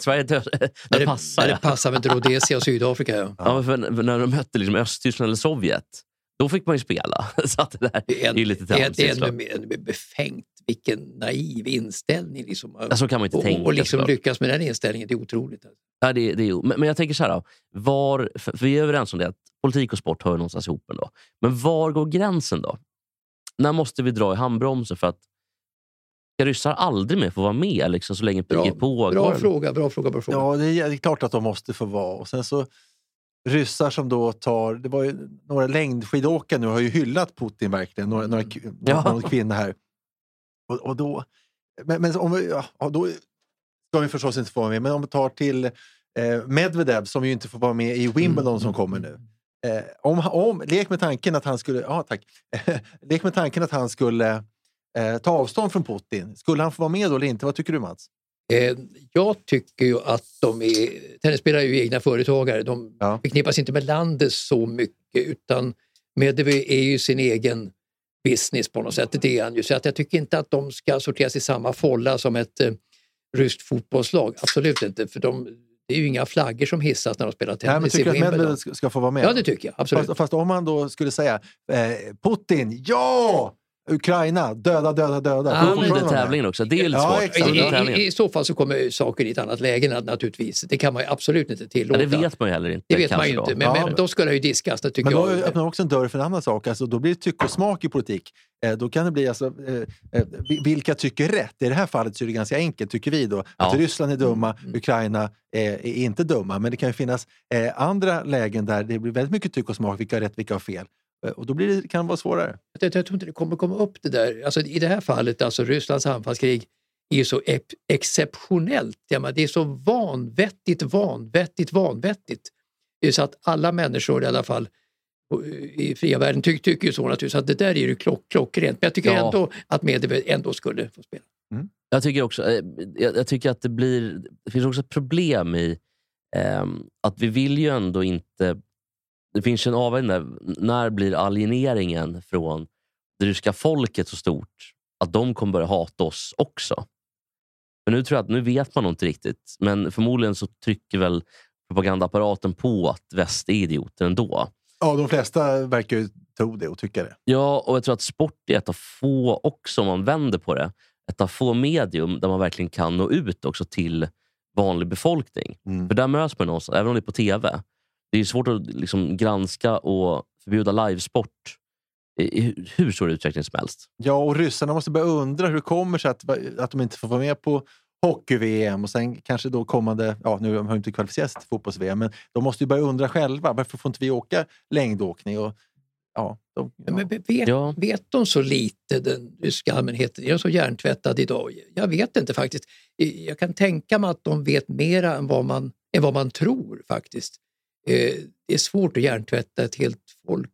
När det passar med Rhodesia och Sydafrika. Ja, för när de mötte liksom Östtyskland eller Sovjet, då fick man ju spela. Så att det där är ju lite det är befängt. Vilken naiv inställning. Liksom. Ja, så kan man inte tänka. Och liksom lyckas med den inställningen, det är otroligt. Ja, det är, men jag tänker så här då. För vi är överens om det, att politik och sport hör någonstans ihop ändå. Men var går gränsen då? När måste vi dra i handbromsen för att ska ryssar aldrig mer få vara med liksom, så länge kriget pågår? Bra fråga. Ja, det är klart att de måste få vara. Och sen så ryssar som då tar... Det var ju några längdskidåkare nu har ju hyllat Putin verkligen. Några kvinnor här. Och då... Men då ska vi förstås inte få vara med. Men om vi tar till Medvedev som ju inte får vara med i Wimbledon som kommer nu. Lek med tanken att han skulle... Ja, tack. Lek med tanken att han skulle ta avstånd från Putin. Skulle han få vara med då eller inte? Vad tycker du, Mats? Jag tycker ju att tennisspelare är ju egna företagare. De förknippas inte med landet så mycket, utan Medvedev är ju sin egen business på något sätt. Det är han ju. Så att jag tycker inte att de ska sorteras i samma folla som ett ryskt fotbollslag. Absolut inte, för det är ju inga flaggor som hissas när de spelar tennis. Nej, men tycker du att Medvedev ska få vara med? Ja, det tycker jag. Absolut. Fast om man då skulle säga Putin, ja! Ukraina, döda. Under tävlingen också, det är ju lite svårt. exakt. I så fall så kommer saker i ett annat läge naturligtvis. Det kan man ju absolut inte tillåta. Ja, det vet man ju heller inte. Det vet man ju inte, men då skulle det ju diskas, det tycker men då jag. öppnar också en dörr för en annan sak. Alltså, då blir det tyck och smak i politik. Då kan det bli vilka tycker rätt. I det här fallet så är det ganska enkelt, tycker vi då. Att Ryssland är dumma, Ukraina är inte dumma. Men det kan ju finnas andra lägen där det blir väldigt mycket tyck och smak. Vilka har rätt, vilka har fel. Och då kan det vara svårare. Jag tror inte det kommer komma upp det där. Alltså, i det här fallet, alltså Rysslands anfallskrig är ju så exceptionellt. Det är så vanvettigt. Det är så att alla människor i alla fall i fria världen tycker ju så naturligtvis, att det där är ju klockrent. Men jag tycker ändå att Medvedev ändå skulle få spela. Jag tycker också, jag tycker att det finns också ett problem i att vi vill ju ändå inte. Det finns en avvägning där. När blir alieneringen från det ryska folket så stort att de kommer börja hata oss också? Men nu tror jag att nu vet man nog inte riktigt. Men förmodligen så trycker väl propagandaapparaten på att väst är idioter ändå. Ja, de flesta verkar ju tro det och tycka det. Ja, och jag tror att sport är ett av få också, om man vänder på det. Ett av få medium där man verkligen kan nå ut också till vanlig befolkning. För där möts man någonstans, även om det är på tv. Det är svårt att liksom granska och förbjuda livesport i hur stor utsträckning som helst. Ja, och ryssarna måste börja undra hur det kommer sig att de inte får vara med på hockey-VM och sen kanske då kommande, nu har de inte kvalificerat sig till fotbolls-VM, men de måste ju börja undra själva, varför får inte vi åka längdåkning? Och Men vet de så lite, den ryska allmänheten? Är de så hjärntvättad idag? Jag vet inte faktiskt. Jag kan tänka mig att de vet mera än vad man tror faktiskt. Det är svårt att hjärntvätta ett helt folk.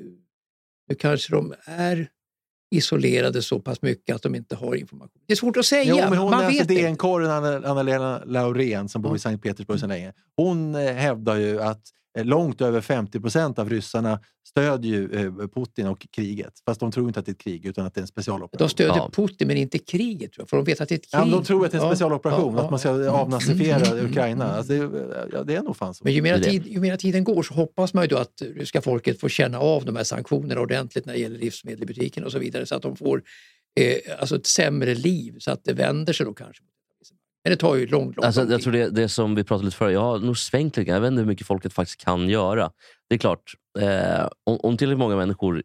Nu kanske de är isolerade så pass mycket att de inte har information. Det är svårt att säga. Jo, men hon man är vet DN-korren Anna-Lena Laurén som bor i Sankt Petersburg så länge. Hon hävdar ju att långt över 50% av ryssarna stödjer ju Putin och kriget. Fast de tror inte att det är ett krig utan att det är en specialoperation. De stödjer Putin men inte kriget, tror jag, för de vet att det är ett krig. Ja, de tror att det är en specialoperation, att man ska avnazifiera Ukraina. Alltså, det är nog fan så. Men ju mer tiden går så hoppas man ju då att ryska folket får känna av de här sanktionerna ordentligt när det gäller livsmedel i butiken och så vidare, så att de får alltså ett sämre liv, så att det vänder sig då kanske. Men det tar ju lång alltså, jag tror det som vi pratade lite förr. Jag har nog svängt lite. Jag vet inte hur mycket folket faktiskt kan göra. Det är klart, om tillräckligt många människor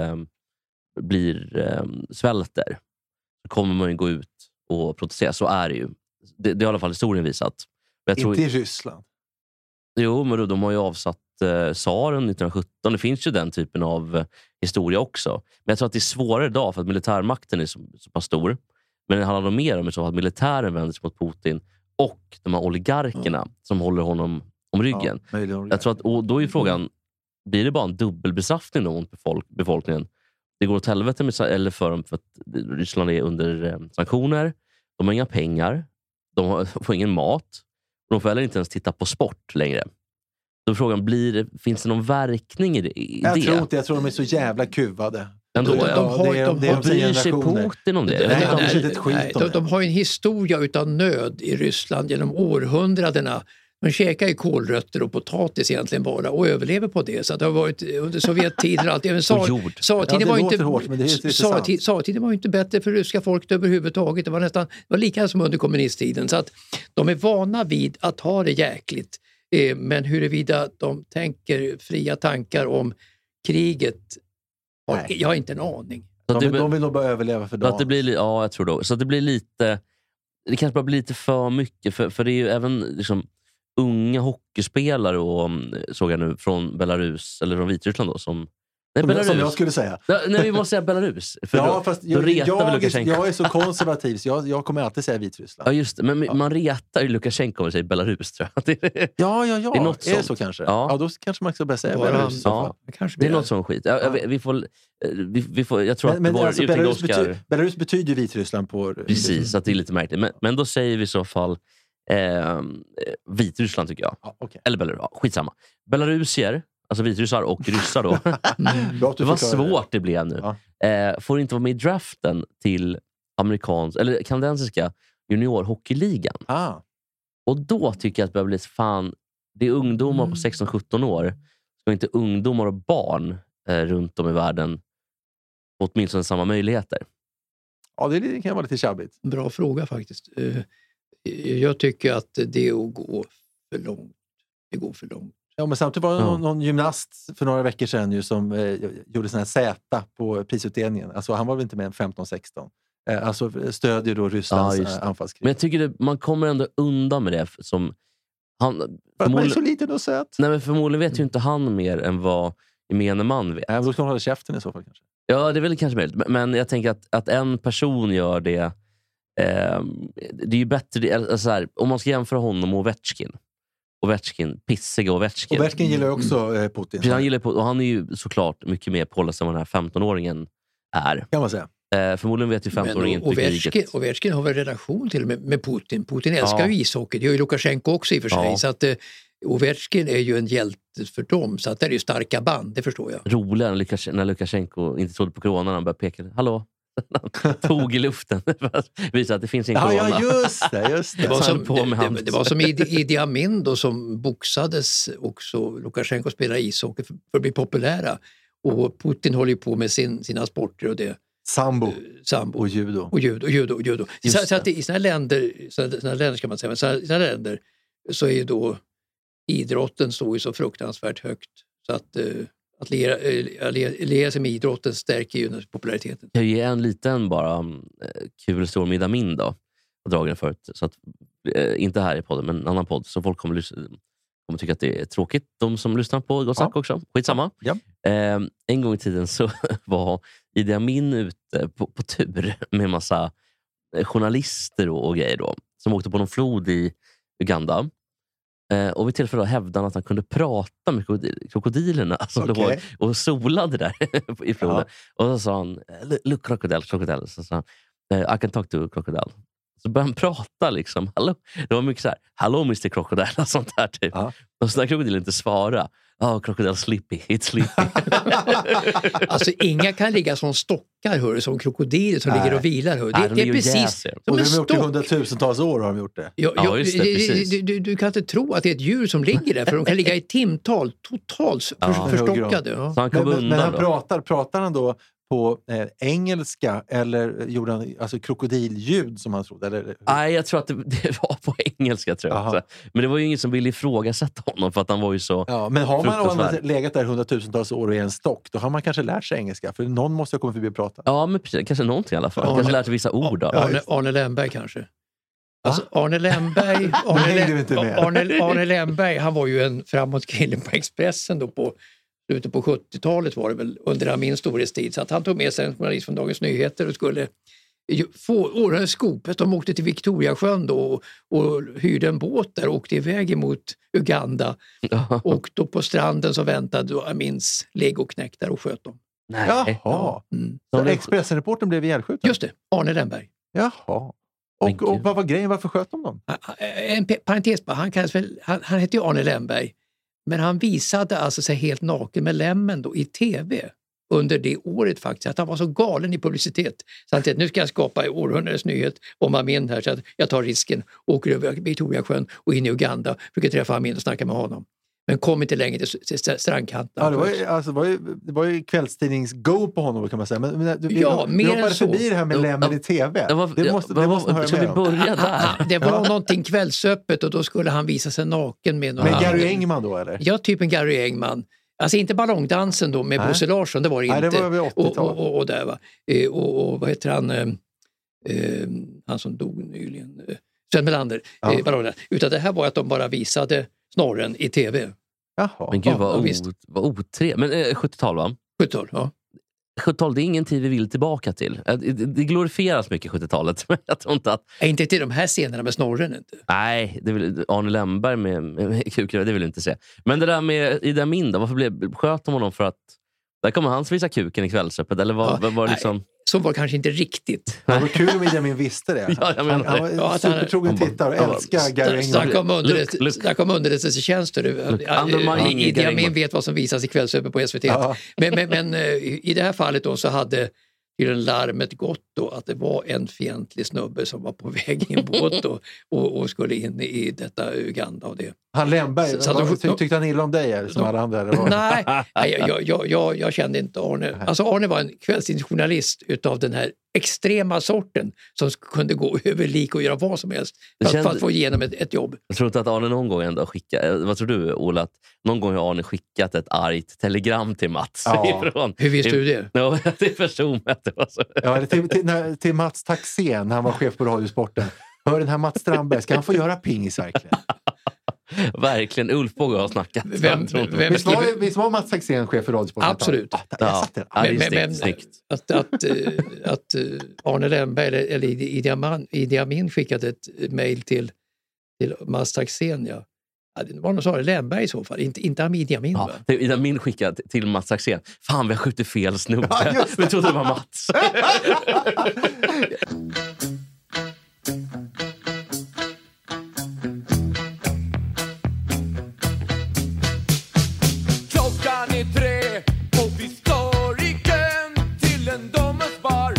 svälter, så kommer man ju gå ut och protestera. Så är det ju. Det är i alla fall historien visat. Inte i Ryssland. Jo, men de har ju avsatt tsaren 1917. Det finns ju den typen av historia också. Men jag tror att det är svårare idag för att militärmakten är så pass stor. Men det handlar mer om att militären vänder sig mot Putin och de här oligarkerna som håller honom om ryggen. Jag tror att, och då är frågan, blir det bara en dubbelbestraffning då mot befolkningen? Det går åt helvete eller för dem för att Ryssland är under sanktioner. De har inga pengar. De får ingen mat. Och de får heller inte ens titta på sport längre. Då är frågan, finns det någon verkning i det? Jag tror de är så jävla kuvade. De bryr sig Putin om det. De har en historia utan nöd i Ryssland genom århundradena. De käkar ju kålrötter och potatis egentligen bara och överlever på det. Så att det har varit under Sovjettiden och även Tsartiden var ju inte bättre för ryska folket överhuvudtaget. Det var lika som under kommunisttiden. Så att de är vana vid att ha det jäkligt. Men huruvida de tänker fria tankar om kriget, jag har inte en aning. De vill nog bara överleva för dagen. Jag tror då. Så det blir lite, det kanske bara blir lite för mycket. För det är ju även liksom unga hockeyspelare och såg jag nu från Belarus eller från Vitryssland då som jag skulle säga. Nej, vi måste säga Belarus. För jag är så konservativ så jag kommer alltid säga Vitryssland. Ja, just det. Men man retar ju Lukasjenko om vi säger Belarus, tror jag. Det är något är det så kanske? Ja, då kanske man ska börja säga Belarus. Det är något sån skit. Vi får, jag tror att alltså, Belarus betyder Vitryssland på... Precis, att det är lite märkligt. Men då säger vi i så fall Vitryssland, tycker jag. Okay. Eller Belarus, skitsamma. Belarusier, alltså vitryssar och ryssar då. Det var svårt det blev nu. Får inte vara med i draften till eller kanadensiska juniorhockeyligan. Och då tycker jag att det börjar bli fan, det är ungdomar på 16-17 år. Ska inte ungdomar och barn runt om i världen åtminstone samma möjligheter? Ja, det kan vara lite tjabbigt. Bra fråga faktiskt. Jag tycker att det går för långt. Det går för långt. Ja, men samtidigt var det någon gymnast för några veckor sedan ju, som gjorde sån här Z på prisutdelningen. Alltså han var väl inte med 15-16. Alltså stödjer då Rysslands anfallskrig. Men jag tycker man kommer ändå undan med det. Som för att man är så liten och söt. Nej, men förmodligen vet ju inte han mer än vad gemene man vet. Nej, då ska man hålla käften i så fall kanske. Ja, det är väl kanske möjligt. Men jag tänker att en person gör det. Det är ju bättre så här, om man ska jämföra honom och Ovechkin, pissiga Ovechkin. Ovechkin gillar ju också Putin. Han gillar Putin, och han är ju såklart mycket mer påläst än vad den här 15-åringen är. Kan man säga. Förmodligen vet ju 15-åringen inte kriget. Ovechkin har väl relation till med Putin. Putin älskar ju ishockey. Det gör ju Lukasjenko också i och för sig. Så att Ovechkin är ju en hjälte för dem. Så att det är ju starka band, det förstår jag. Roligare när Lukasjenko inte trodde på corona. Han började peka. Hallå? Tog i luften för att visa att det finns ingen corona. Ja, just det. Det var som Idi Amin då, som boxades också. Lukasjenko spelar ishockey för att bli populära. Och Putin håller ju på med sina sporter och det. Sambo. Och judo. Så att i såna länder ska man säga, men såna länder så är ju då idrotten står ju så fruktansvärt högt. Så att lära sig med idrotten stärker ju populariteten. Jag ger en liten bara kul stor med Idi Amin då. Och dragen förut. Så att, inte här i podden, men en annan podd. Så folk kommer tycka att det är tråkigt. De som lyssnar på Gott Snack också. Skitsamma. Ja. En gång i tiden så var Idi Amin ute på tur med en massa journalister och grejer då. Som åkte på någon flod i Uganda. Och vid tillfälle hävdade han att han kunde prata med krokodilerna. Alltså och solade där i floden. Ja. Och så sa han, look crocodile. Så sa han, I can talk to crocodile. Så började han prata liksom. Hallå? Det var mycket så här, hello Mr. Crocodile och sånt där typ. Ja. Och så där krokodilen inte svara. Crocodile sleepy, it's sleepy. Alltså inga kan ligga som stockar, som krokodiler som ligger och vilar. Det är precis. Och de har gjort det 100-tusentals år har de gjort det. Just det, du kan inte tro att det är ett djur som ligger där, för de kan ligga i timtal totalt förstockade. Ja. Så han kom undan, men han pratar han då på engelska eller gjorde han alltså krokodilljud som han trodde? Eller? Nej, jag tror att det var på engelska tror jag. Men det var ju ingen som ville ifrågasätta honom för att han var ju så. Ja, men har man legat där 100-tusentals år och i en stock, då har man kanske lärt sig engelska, för någon måste ha kommit förbi och prata. Ja, men precis, kanske någonting i alla fall. Kanske lärt sig vissa ord. Arne Lemberg kanske. Alltså Arne Lemberg, han var ju en framåt kille på Expressen då på slutet på 70-talet var det väl, under Amins storhetstid, så att han tog med sig en journalist från Dagens Nyheter och skulle få årens skopet. De åkte till Victoriasjön då och hyrde en båt där och åkte iväg emot Uganda. Och då på stranden så väntade då Amins legoknäck där och sköt dem. Nej. Jaha. Så Expressen-reporten blev ihjälskjuten? Just det, Arne Lemberg. Jaha. Och vad var grejen? Varför sköt de dem? En parentes bara, han hette ju Arne Lemberg. Men han visade alltså sig helt naken med lämmen då i tv under det året faktiskt. Att han var så galen i publicitet. Så han tänkte, nu ska jag skapa århundradets nyhet om Amin här, så att jag tar risken, åker över Victoriasjön och in i Uganda, försöker träffa Amin och snacka med honom. Men kom inte längre till strandkanten. Ja, det var ju kvällstidnings-go på honom kan man säga. Men vi hoppade förbi det här med lämmen i tv. Det måste man höra ska vi börja där? Det var någonting kvällsöppet och då skulle han visa sig naken med någon. Med Gary Engman då eller? Ja, typ en Gary Engman. Alltså inte ballongdansen då med Bosse Larsson, det var det inte. Nej, det var väl 80-tal. Och där va. Och vad heter han? Han som dog nyligen. Sven Melander. Utan det här var att de bara visade snorren i tv. Jaha. Men gud vad otrevligt. Men 70-tal va? 70-tal, ja. 70-tal, det är ingen tid vi vill tillbaka till. Det glorifieras mycket 70-talet. Men jag tror inte att... Inte till de här scenerna med snorren inte. Nej, det vill Arne Lemberg med kuken, det vill inte se. Men det där med Idi Amin då, varför sköt de honom för att... Där kommer han visa kuken i kvällsöppet, eller var det liksom... Så var kanske inte riktigt. Det var kul om Idi Amin visste det. Ja, jag menar han var supertrogen tittare och älskar Gary Engman. Snacka om underrättelsetjänster. Idi Amin vet vad som visas i kvällsöppet på SVT. Ja. Men i det här fallet då så hade tydligen larmet gått då att det var en fientlig snubbe som var på väg i en båt och skulle in i detta Uganda och det. Han Lemberg, tyckte han illa om dig eller, som alla andra? Eller Nej, jag kände inte Arne. Alltså Arne var en kvällstidningsjournalist utav den här extrema sorten som kunde gå över lik och göra vad som helst för att få igenom ett jobb. Jag tror inte att Arne någon gång ändå skickat, vad tror du Ola, att någon gång har Arne skickat ett argt telegram till Mats? Ja. Hur visste du det? Ja, det förstod mig att det var så. Ja, till Mats Taxén när han var chef på Radiosporten. Hör den här Mats Strandberg, ska han få göra pingis verkligen? Verkligen, Ulf Båge har snackat. Visst var Mats Taxén chef för Radiosporten? Absolut. Att Arne Lemberg eller Idi Amin skickade ett mejl till Mats Taxén, ja. Det var någon som sa Lemberg i så fall, inte Idi Amin. Ja, Idi Amin skickade till Mats Taxén. Fan, vi har skjutit fel snubbe. Ja, vi trodde det var Mats. Klockan är 3 och vi står i kön till en Domusbar.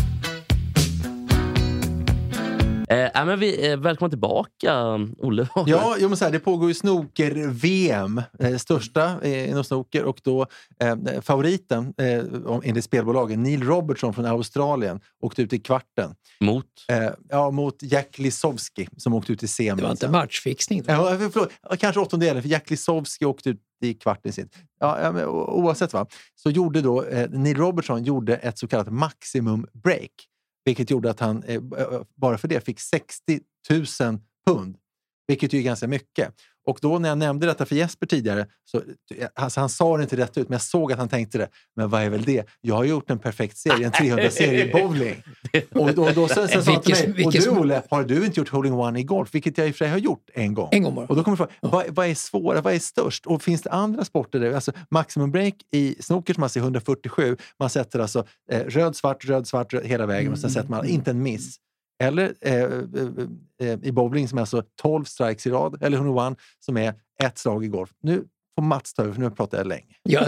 Men vi välkomna tillbaka, Olle. Ja, men så här, det pågår ju snooker-VM, största inom snooker, och då favoriten enligt spelbolagen, Neil Robertson från Australien, åkte ut i kvarten. Mot Jack Lisowski som åkte ut i semin. Det var inte matchfixning då? Ja, förlåt, kanske åttondelen, för Jack Lisowski åkte ut i kvarten sin. Ja, men oavsett så gjorde då Neil Robertson gjorde ett så kallat maximum break. Vilket gjorde att han bara för det fick 60 000 pund. Vilket ju är ganska mycket. Och då när jag nämnde detta för Jesper tidigare, så, alltså han sa det inte rätt ut, men jag såg att han tänkte det. Men vad är väl det? Jag har gjort en perfekt serie, en 300-serie i bowling. Och då sen sa han till mig, och du Olle, har du inte gjort holding one i golf? Vilket jag i och för sig har gjort en gång. Och då kommer jag fråga, vad är svårare, vad är störst? Och finns det andra sporter där? Alltså maximum break i snooker som man ser 147, man sätter alltså röd, svart hela vägen, och sen sätter man inte en miss. Eller i bowling som är alltså 12 strikes i rad, eller 101 som är ett slag i golf. Nu får Mats ta över, för nu pratar jag länge. Ja,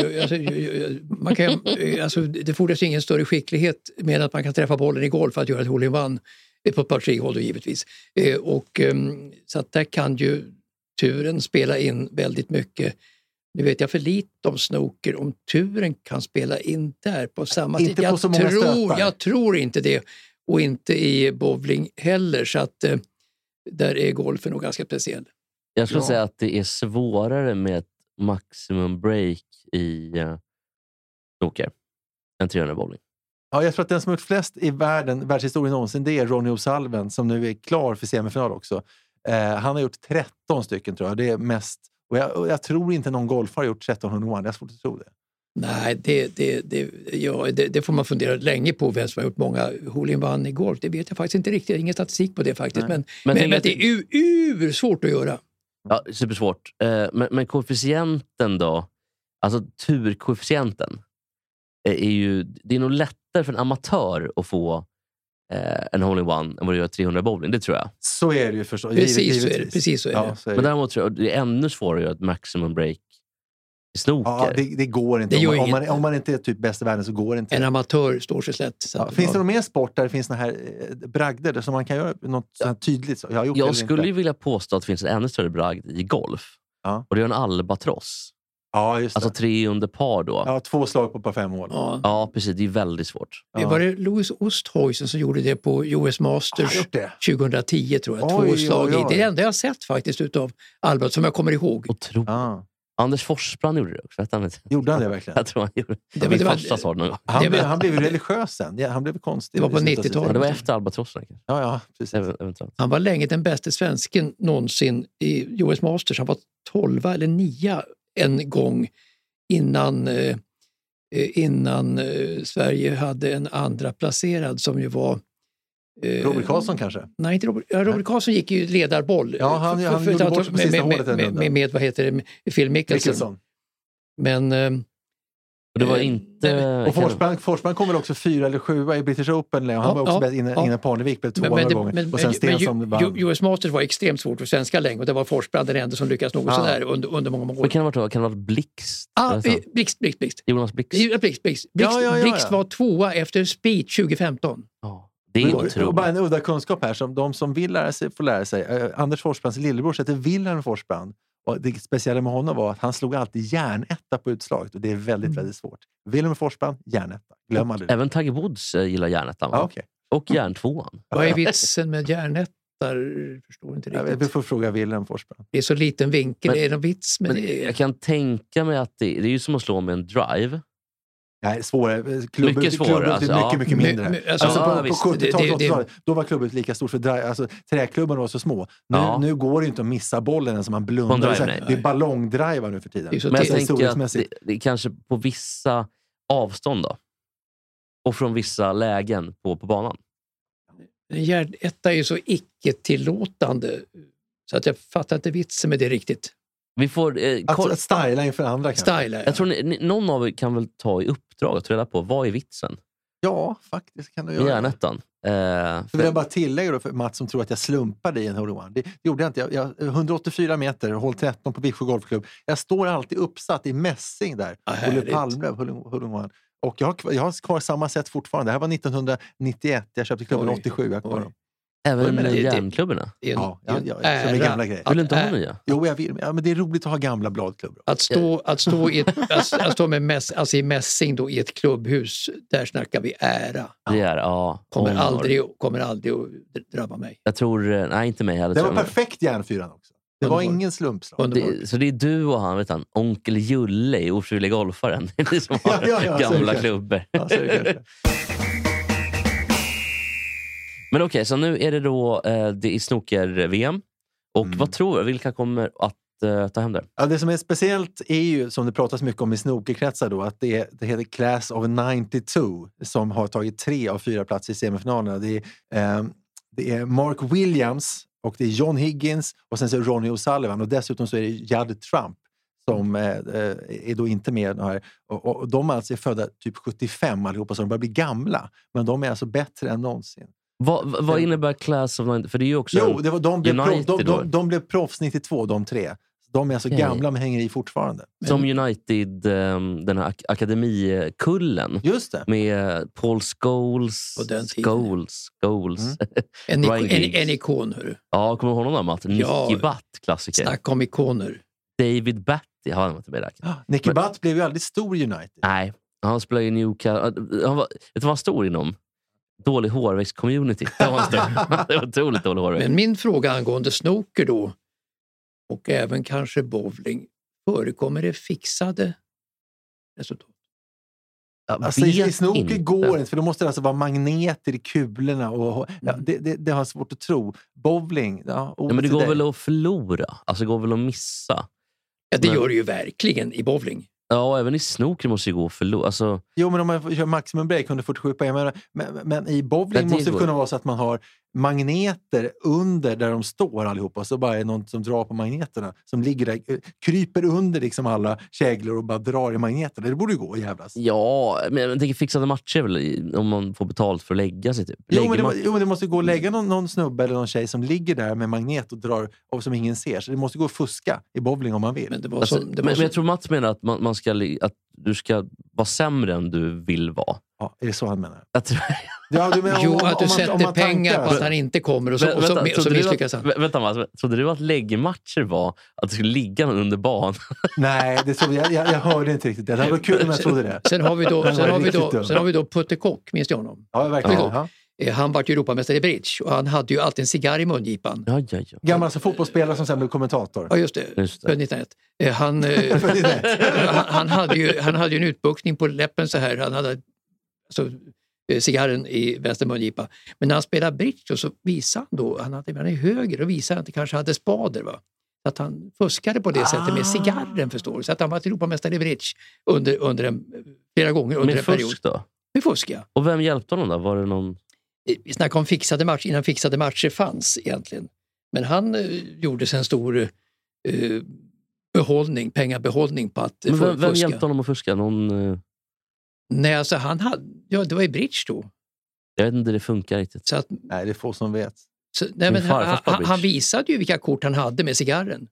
det fordras ingen större skicklighet med att man kan träffa bollen i golf för att göra ett hole-in-one på ett par trehål givetvis. Så att där kan ju turen spela in väldigt mycket. Nu vet jag för lite om snooker, om turen kan spela in där på samma tid. Inte på så många stötar. Jag tror inte det. Och inte i bowling heller, så att där är golfen nog ganska speciell. Jag skulle säga att det är svårare med ett maximum break i snooker än 300 bowling. Ja, jag tror att den som har gjort flest i världshistorien någonsin, det är Ronnie O'Sullivan som nu är klar för semifinal också. Han har gjort 13 stycken tror jag. Det är mest, och jag tror inte någon golfare har gjort 1301. Jag har svårt att tro det. Nej, det får man fundera länge på, vem som har gjort många hole-in-one i golf. Det vet jag faktiskt inte riktigt. Ingen statistik på det faktiskt. Men det är svårt att göra. Ja, supersvårt. Men koefficienten då? Alltså turkoefficienten det är nog lättare för en amatör att få en hole-in-one än vad det gör 300 bowling. Det tror jag. Så är det ju förstås. Precis så är det. Så är det. Men däremot tror jag det är ännu svårare att göra ett maximum break i snooker. Ja, det går inte. Om man inte är typ bäst i världen så går det inte. En amatör står sig slätt. Finns det någon mer sport där det finns såna här bragder som man kan göra något sånt tydligt? Så? Jag skulle ju vilja påstå att det finns en ännu större bragd i golf. Ja. Och det är en albatross. Ja, just det. Alltså 3 under par då. Ja, 2 slag på par 5 hål. Ja, precis. Det är väldigt svårt. Ja. Var det Louis Oosthuizen som gjorde det på US Masters 2010 tror jag. 2 slag i. Det är det enda jag har sett faktiskt utav albatross som jag kommer ihåg. Otroligt. Anders Forsbrand gjorde det också. Gjorde han det verkligen? Jag tror han gjorde det. Det första sa någon gång. Han blev religiös sen. Han blev konstig. Det var på 90-talet. Ja, det var efter albatrossen. Ja, precis. Han var länge den bästa svensken någonsin i US Masters. Han var 12 eller 9 en gång innan Sverige hade en andra placerad som ju var Robert Karlsson kanske? Nej, inte Robert Karlsson gick ju ledarboll. Ja, han gjorde bort på sista hålet med vad heter det, Phil Mickelson. Men Och det var inte... Och Forsberg kom väl också 4 eller 7 i British Open. Han var också bäst innan Parnevik blev 2 några gånger. Och sen Stensson vann. US Masters var extremt svårt för svenska länge och det var Forsberg den enda som lyckades något sådär under många år. Men kan det ha varit Blixt? Blixt. Jonas Blixt. Blixt var 2 efter Speed 2015. Ja. Det är otroligt. Och bara en udda kunskap här som de som vill lära sig får lära sig. Anders Forsbrands lillebror heter Wilhelm Forsbrand. Och det speciella med honom var att han slog alltid järnetta på utslaget. Och det är väldigt, väldigt svårt. Wilhelm Forsbrand, järnetta. Glöm aldrig det. Även Tiger Woods gillar järnettan. Okay. Och järntvåan. Vad är vitsen med järnettar? Förstår inte riktigt. Vi får fråga Wilhelm Forsbrand. Det är så liten vinkel. Är det någon vits med det? Jag kan tänka mig att det är ju som att slå med en drive. Nej, svårare. Mycket svårare. Alltså, mycket mindre. På 70-talet då var klubben lika stort för träklubben var så små. Nu går det inte att missa bollen som man blundar. Det är ballongdrivar nu för tiden. Men jag tänker att det är kanske på vissa avstånd då. Och från vissa lägen på banan. Järnetta är ju så icke-tillåtande så att jag fattar inte vitsen med det riktigt. Vi får att styla inför andra kanske. Jag tror någon av er kan väl ta i uppdrag att reda på vad är vitsen? Ja, faktiskt kan du göra. Järnettan. Så vill jag bara tillägga då för Mats som tror att jag slumpade i en hole-in-one. Det gjorde jag inte. Jag 184 meter, håll 13 på Viksjö Golfklubb. Jag står alltid uppsatt i mässing där. Olle Palmlöv, hole-in-one. Och jag har kvar samma sätt fortfarande. Det här var 1991. Jag köpte klubben 87. Jag kvar dem. Även järnklubborna? Ja, som är gamla grejer. Vill du inte ha nya? Jo, jag vill. Ja, men det är roligt att ha gamla bladklubbor. Att stå med i mässing då i ett klubbhus, där snackar vi ära. Det är, ja. Kommer aldrig att drabba mig. Jag tror, nej inte mig heller. Det var perfekt järnfyran också. Det var ingen slumpslag. Så det är du och han, vet han, onkel Julle i Ofrivillig golfaren. Det är som har gamla klubbor. Ja, så är det. Men okej, så nu är det då det är snooker-VM. Och vad tror du? Vilka kommer att ta hem det? Ja, det som är speciellt är ju, som det pratas mycket om i snookerkretsar då, att det heter Class of 92 som har tagit 3 av 4 platser i semifinalerna. Det är Mark Williams och det är John Higgins och sen så är det Ronnie O'Sullivan och dessutom så är det Judd Trump som är då inte med här. Och de alltså är födda typ 75 allihopa, så de börjar bli gamla. Men de är alltså bättre än någonsin. Vad innebär Class of 92? För det är ju också de blev proffs 92, de 3. De är alltså gamla men hänger i fortfarande. Som United, den här akademikullen. Just det. Med Paul Scholes. En ikon, hörru. Ja, kommer du ihåg honom, Matt? Nicky Butt, klassiker. Snacka om ikoner. David Batty har han inte med där. Nicky Butt blev ju aldrig stor i United. Nej, han spelade i Newcastle. Han var stor inom dålig hårväxt-community. Det var otroligt dålig hårväxt. Men min fråga angående snooker då, och även kanske bowling, förekommer det fixade resultat? Alltså i snooker går inte, för då måste det alltså vara magneter i kulorna och det har svårt att tro. Bowling, men det går väl att förlora, alltså det går väl att missa. Ja, det gör det ju verkligen i bowling. Ja, även i snooker måste det gå att förlora. Alltså... Jo, men om man kör maximum break 147 poäng. Men i bowling måste det kunna vara så att man har magneter under där de står allihopa. Så bara är någon som drar på magneterna. Som ligger där, kryper under liksom alla käglor och bara drar i magneterna. Det borde ju gå, jävlas. Ja, men jag tänker fixade matcher väl om man får betalt för att lägga sig typ. Men det måste gå att lägga någon snubbe eller någon tjej som ligger där med magnet och drar och som ingen ser. Så det måste gå att fuska i bowling om man vill. Men jag tror Mats menar att att du ska vara sämre än du vill vara. Ja, är det så han menar? Jag tror... att du sätter pengar på att han inte kommer och så misslyckas han. Vänta Mats, trodde du att läggmatcher var att det skulle ligga någon under banan? Nej, det trodde jag hörde inte riktigt det. Det var kul om jag trodde det. Sen har vi då Putte Kock, minns du honom? Ja, verkligen. Ja. Han var ju Europamästare i bridge och han hade ju alltid en cigarr i mungipan. Ja. Gammal alltså fotbollsspelare som sen blev kommentator. Ja, just det. 1901. Han hade ju en utbuktning på läppen så här. Han hade cigarren i vänster mungipa. Men när han spelade bridge så visade han då, han i höger och visade att det kanske hade spader, va? Så att han fuskade på det sättet med cigarren, förstår du. Så att han var Europamästare i bridge under flera gånger under en period. Med fusk då? Med fusk, ja. Och vem hjälpte honom då? Var det någon... Vi snackade om fixade matcher innan fixade matcher fanns egentligen. Men han gjorde sig en stor pengabehållning på att fuska. Vem hjälpte honom att fuska? Någon... Nej, alltså han hade... Ja, det var i bridge då. Jag vet inte hur det funkar riktigt. Så att, Nej, det är få som vet. så, nej, men farfars på bridge. han visade ju vilka kort han hade med cigarren.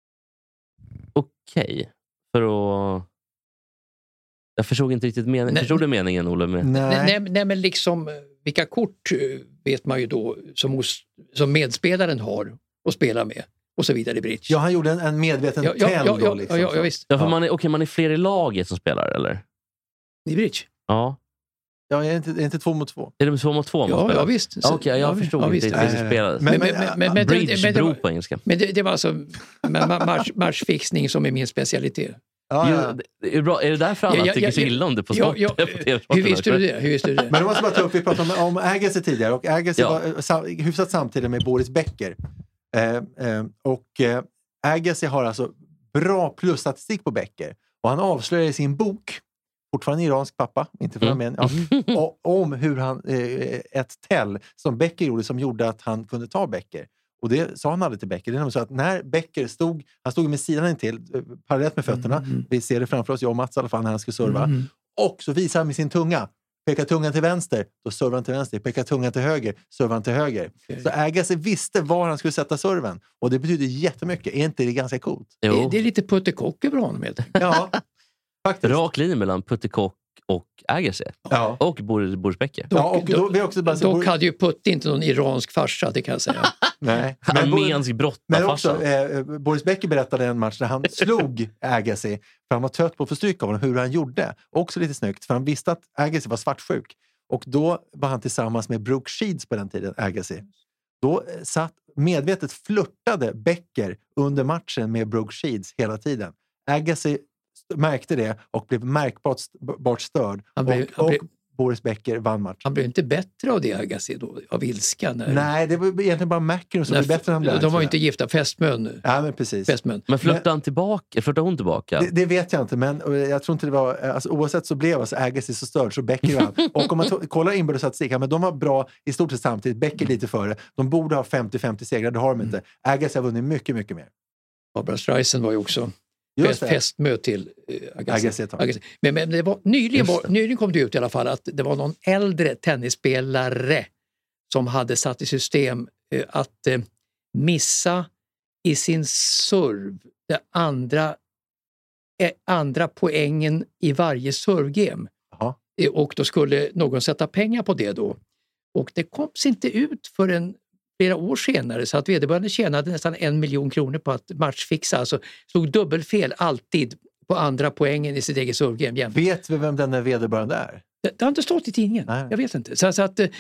Okej. För att... Jag förstod inte riktigt meningen. Nej. Förstod du meningen, Olle? Med... Nej, men liksom vilka kort vet man ju då som medspelaren har att spela med och så vidare i bridge. Ja, han gjorde en medveten tell då. Liksom, ja, visst. Ja, för man är fler i laget som spelar, eller? I bridge? Ja. Ja, är det inte 2 mot 2? Är det 2 mot 2 man spelar? Ja, visst. Okej, jag förstod inte riktigt hur det spelades. Men Bridge beror på engelska. Men det var alltså matchfixning som är min specialitet. Ja. Det är bra. Är det därför alla tycker så illa om det på sport? Hur visste du det? Men då måste bara ta upp, vi pratade om Agassi tidigare och Agassi var hyfsat samtidigt med Boris Becker. Agassi har alltså bra plusstatistik på Becker och han avslöjar i sin bok, fortfarande iransk pappa, inte för men, om hur han ett tell som Becker gjorde som gjorde att han kunde ta Becker. Och det sa han aldrig till Becker. Det är så att när Becker stod med sidan till parallellt med fötterna, vi ser det framför oss, jag och Mats i alla fall, när han skulle serva, och så visar han med sin tunga. Pekar tungan till vänster, då servar han till vänster. Pekar tungan till höger, servar han till höger. Så Agassi visste var han skulle sätta serven. Och det betyder jättemycket. Är inte det ganska coolt? Jo. Det är lite puttekock över honom. Ja, faktiskt. Rak linje mellan Puttekock och Agassi. Ja. Och Boris Becker. Dock hade ju Putte inte någon iransk farsa, det kan jag säga. Nej. Armensk brottarfarsa. Men också, Boris Becker berättade en match där han slog Agassi för han var trött på att få stryk av honom, hur han gjorde. Också lite snyggt, för han visste att Agassi var svartsjuk. Och då var han tillsammans med Brooke Sheeds på den tiden, Agassi. Då medvetet flörtade Becker under matchen med Brooke Sheeds hela tiden. Agassi märkte det och blev märkbart störd. Och Boris Becker vann matchen. Han blev inte bättre av det, Agassi, då, av ilska. Nej, det var egentligen bara Macron som blev bättre än de var ju inte gifta, fästmön. Ja, men precis. Fästmön. Men flörtade hon tillbaka? Det vet jag inte, men jag tror inte det var... Alltså, oavsett så blev alltså Agassi så störd så Becker vann. Och om man kollar inbördes statistik, men de var bra i stort sett samtidigt. Becker lite före. De borde ha 50-50 segrar, det har de inte. Agassi har vunnit mycket, mycket mer. Barbara Streisand var ju också fästmö till Agassi. Men det var, nyligen kom det ut i alla fall att det var någon äldre tennisspelare som hade satt i system att missa i sin serv det andra poängen i varje servegame. Och då skulle någon sätta pengar på det då. Och det kom inte ut förrän flera år senare, så att vederbörande tjänade nästan 1 miljon kronor på att matchfixa. Alltså slog dubbelfel alltid på andra poängen i sitt eget servegame. Vet vi vem den här vederbörande är? Det har inte stått i tidningen. Nej. Jag vet inte. Så att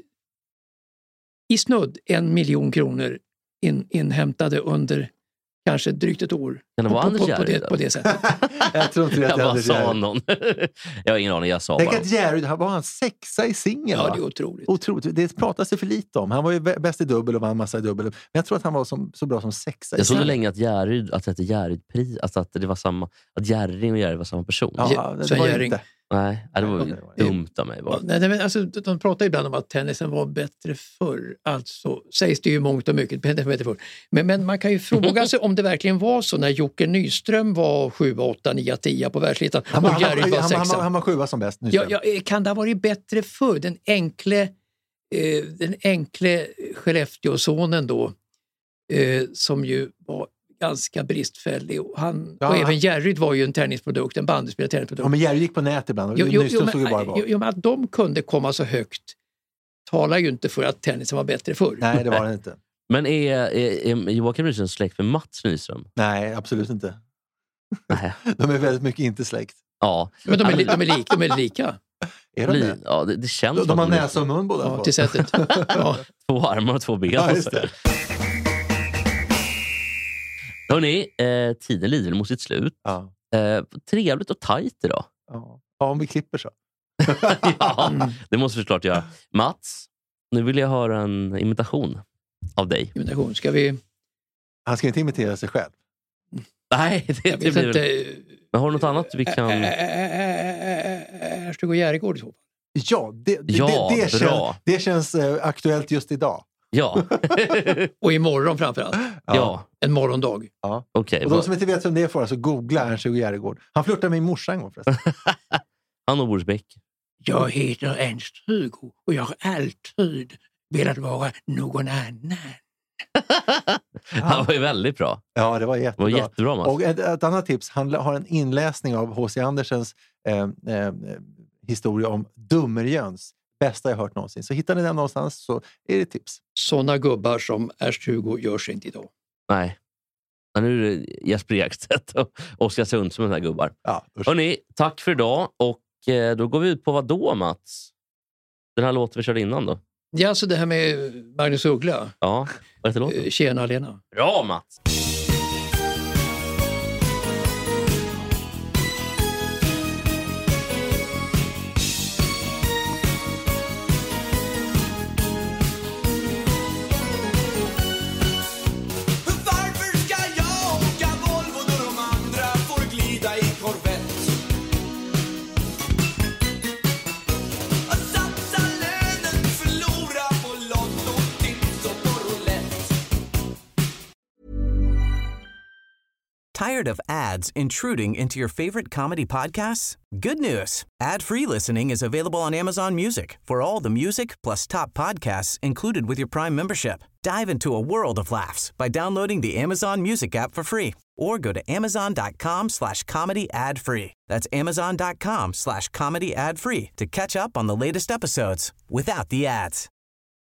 i snudd 1 miljon kronor inhämtade under kanske drygt ett år. Kan det vara Anders Järryd? På det sättet. Jag tror inte det. Jag bara sa någon. Jag har ingen aning, jag sa bara. Tänk att Järryd, var han 6 i singel? Ja, det är otroligt. Det pratas det för lite om. Han var ju bäst i dubbel och vann massa i dubbel. Men jag tror att han var så bra som 6 i singel. Jag trodde länge att Järryd, att det hette Järryd-pris, alltså att det var samma, att Jerry och Järryd var samma person. Ja, det var ju inte. Nej, det var dumt av mig bara. Nej, men alltså, de pratar ibland om att tennisen var bättre förr. Alltså sägs det ju mångt och mycket bättre förr. Men man kan ju fråga sig om det verkligen var så när Jocke Nyström var 7, 8, 9, 10 på världslittan. Han var 7 som bäst. Kan det ha varit bättre förr? Den enkle Skellefteå-sonen då, som ju var ganska bristfällig. Och även Järryd var ju en tennisprodukt, en bandyspelad tennisprodukt. Ja, men Järryd gick på nät ibland. Men att de kunde komma så högt talar ju inte för att tennisen var bättre förr. Nej, det var det inte. Men är Joakim Nyström släkt med Mats Nyström? Nej, absolut inte. Nej. De är väldigt mycket inte släkt. Ja. Men de är lika. Är de det? Ja, det känns de har näsa och mun båda. Ja, till sättet. Ja. 2 armar och 2 ben. Ja, just det. Hörrni, tiden lider mot sitt slut. Ja. Trevligt och tajt idag. Ja, om vi klipper så. Ja, det måste vi såklart göra. Mats, nu vill jag höra en imitation av dig. Imitation, ska vi... Han ska inte imitera sig själv. Nej, det blir väl... Men har du något annat vi kan... Erstug och Järegård i så fall. Ja, det känns aktuellt just idag. Ja. Och imorgon framförallt. Ja. En morgondag. Ja. Okay, och de som inte vet vem det är för, så googla Erstug och Järegård. Han flörtar med min morsa en gång förresten. Han och Boris Becker. Jag heter Ernst-Hugo och jag har alltid velat vara någon annan. Han var ju väldigt bra. Ja, det var jättebra. Det var jättebra, Mats. Och ett annat tips, han har en inläsning av H.C. Andersens historia om Dummerjöns. Bästa jag hört någonsin. Så hittar ni den någonstans så är det tips. Såna gubbar som Ernst-Hugo görs inte idag. Nej. Ja, nu är det Jesper Ekstedt och Oskar Sund som är den här gubbar. Ja, hörrni, tack för idag. Och då går vi ut på vad då, Mats? Den här låten vi körde innan då? Ja, så det här med Magnus Uggla. Ja, vad heter låten? Tjena Lena. Bra, Mats! Tired of ads intruding into your favorite comedy podcasts? Good news. Ad-free listening is available on Amazon Music for all the music plus top podcasts included with your Prime membership. Dive into a world of laughs by downloading the Amazon Music app for free or go to amazon.com/comedy ad-free. That's amazon.com/comedy ad-free to catch up on the latest episodes without the ads.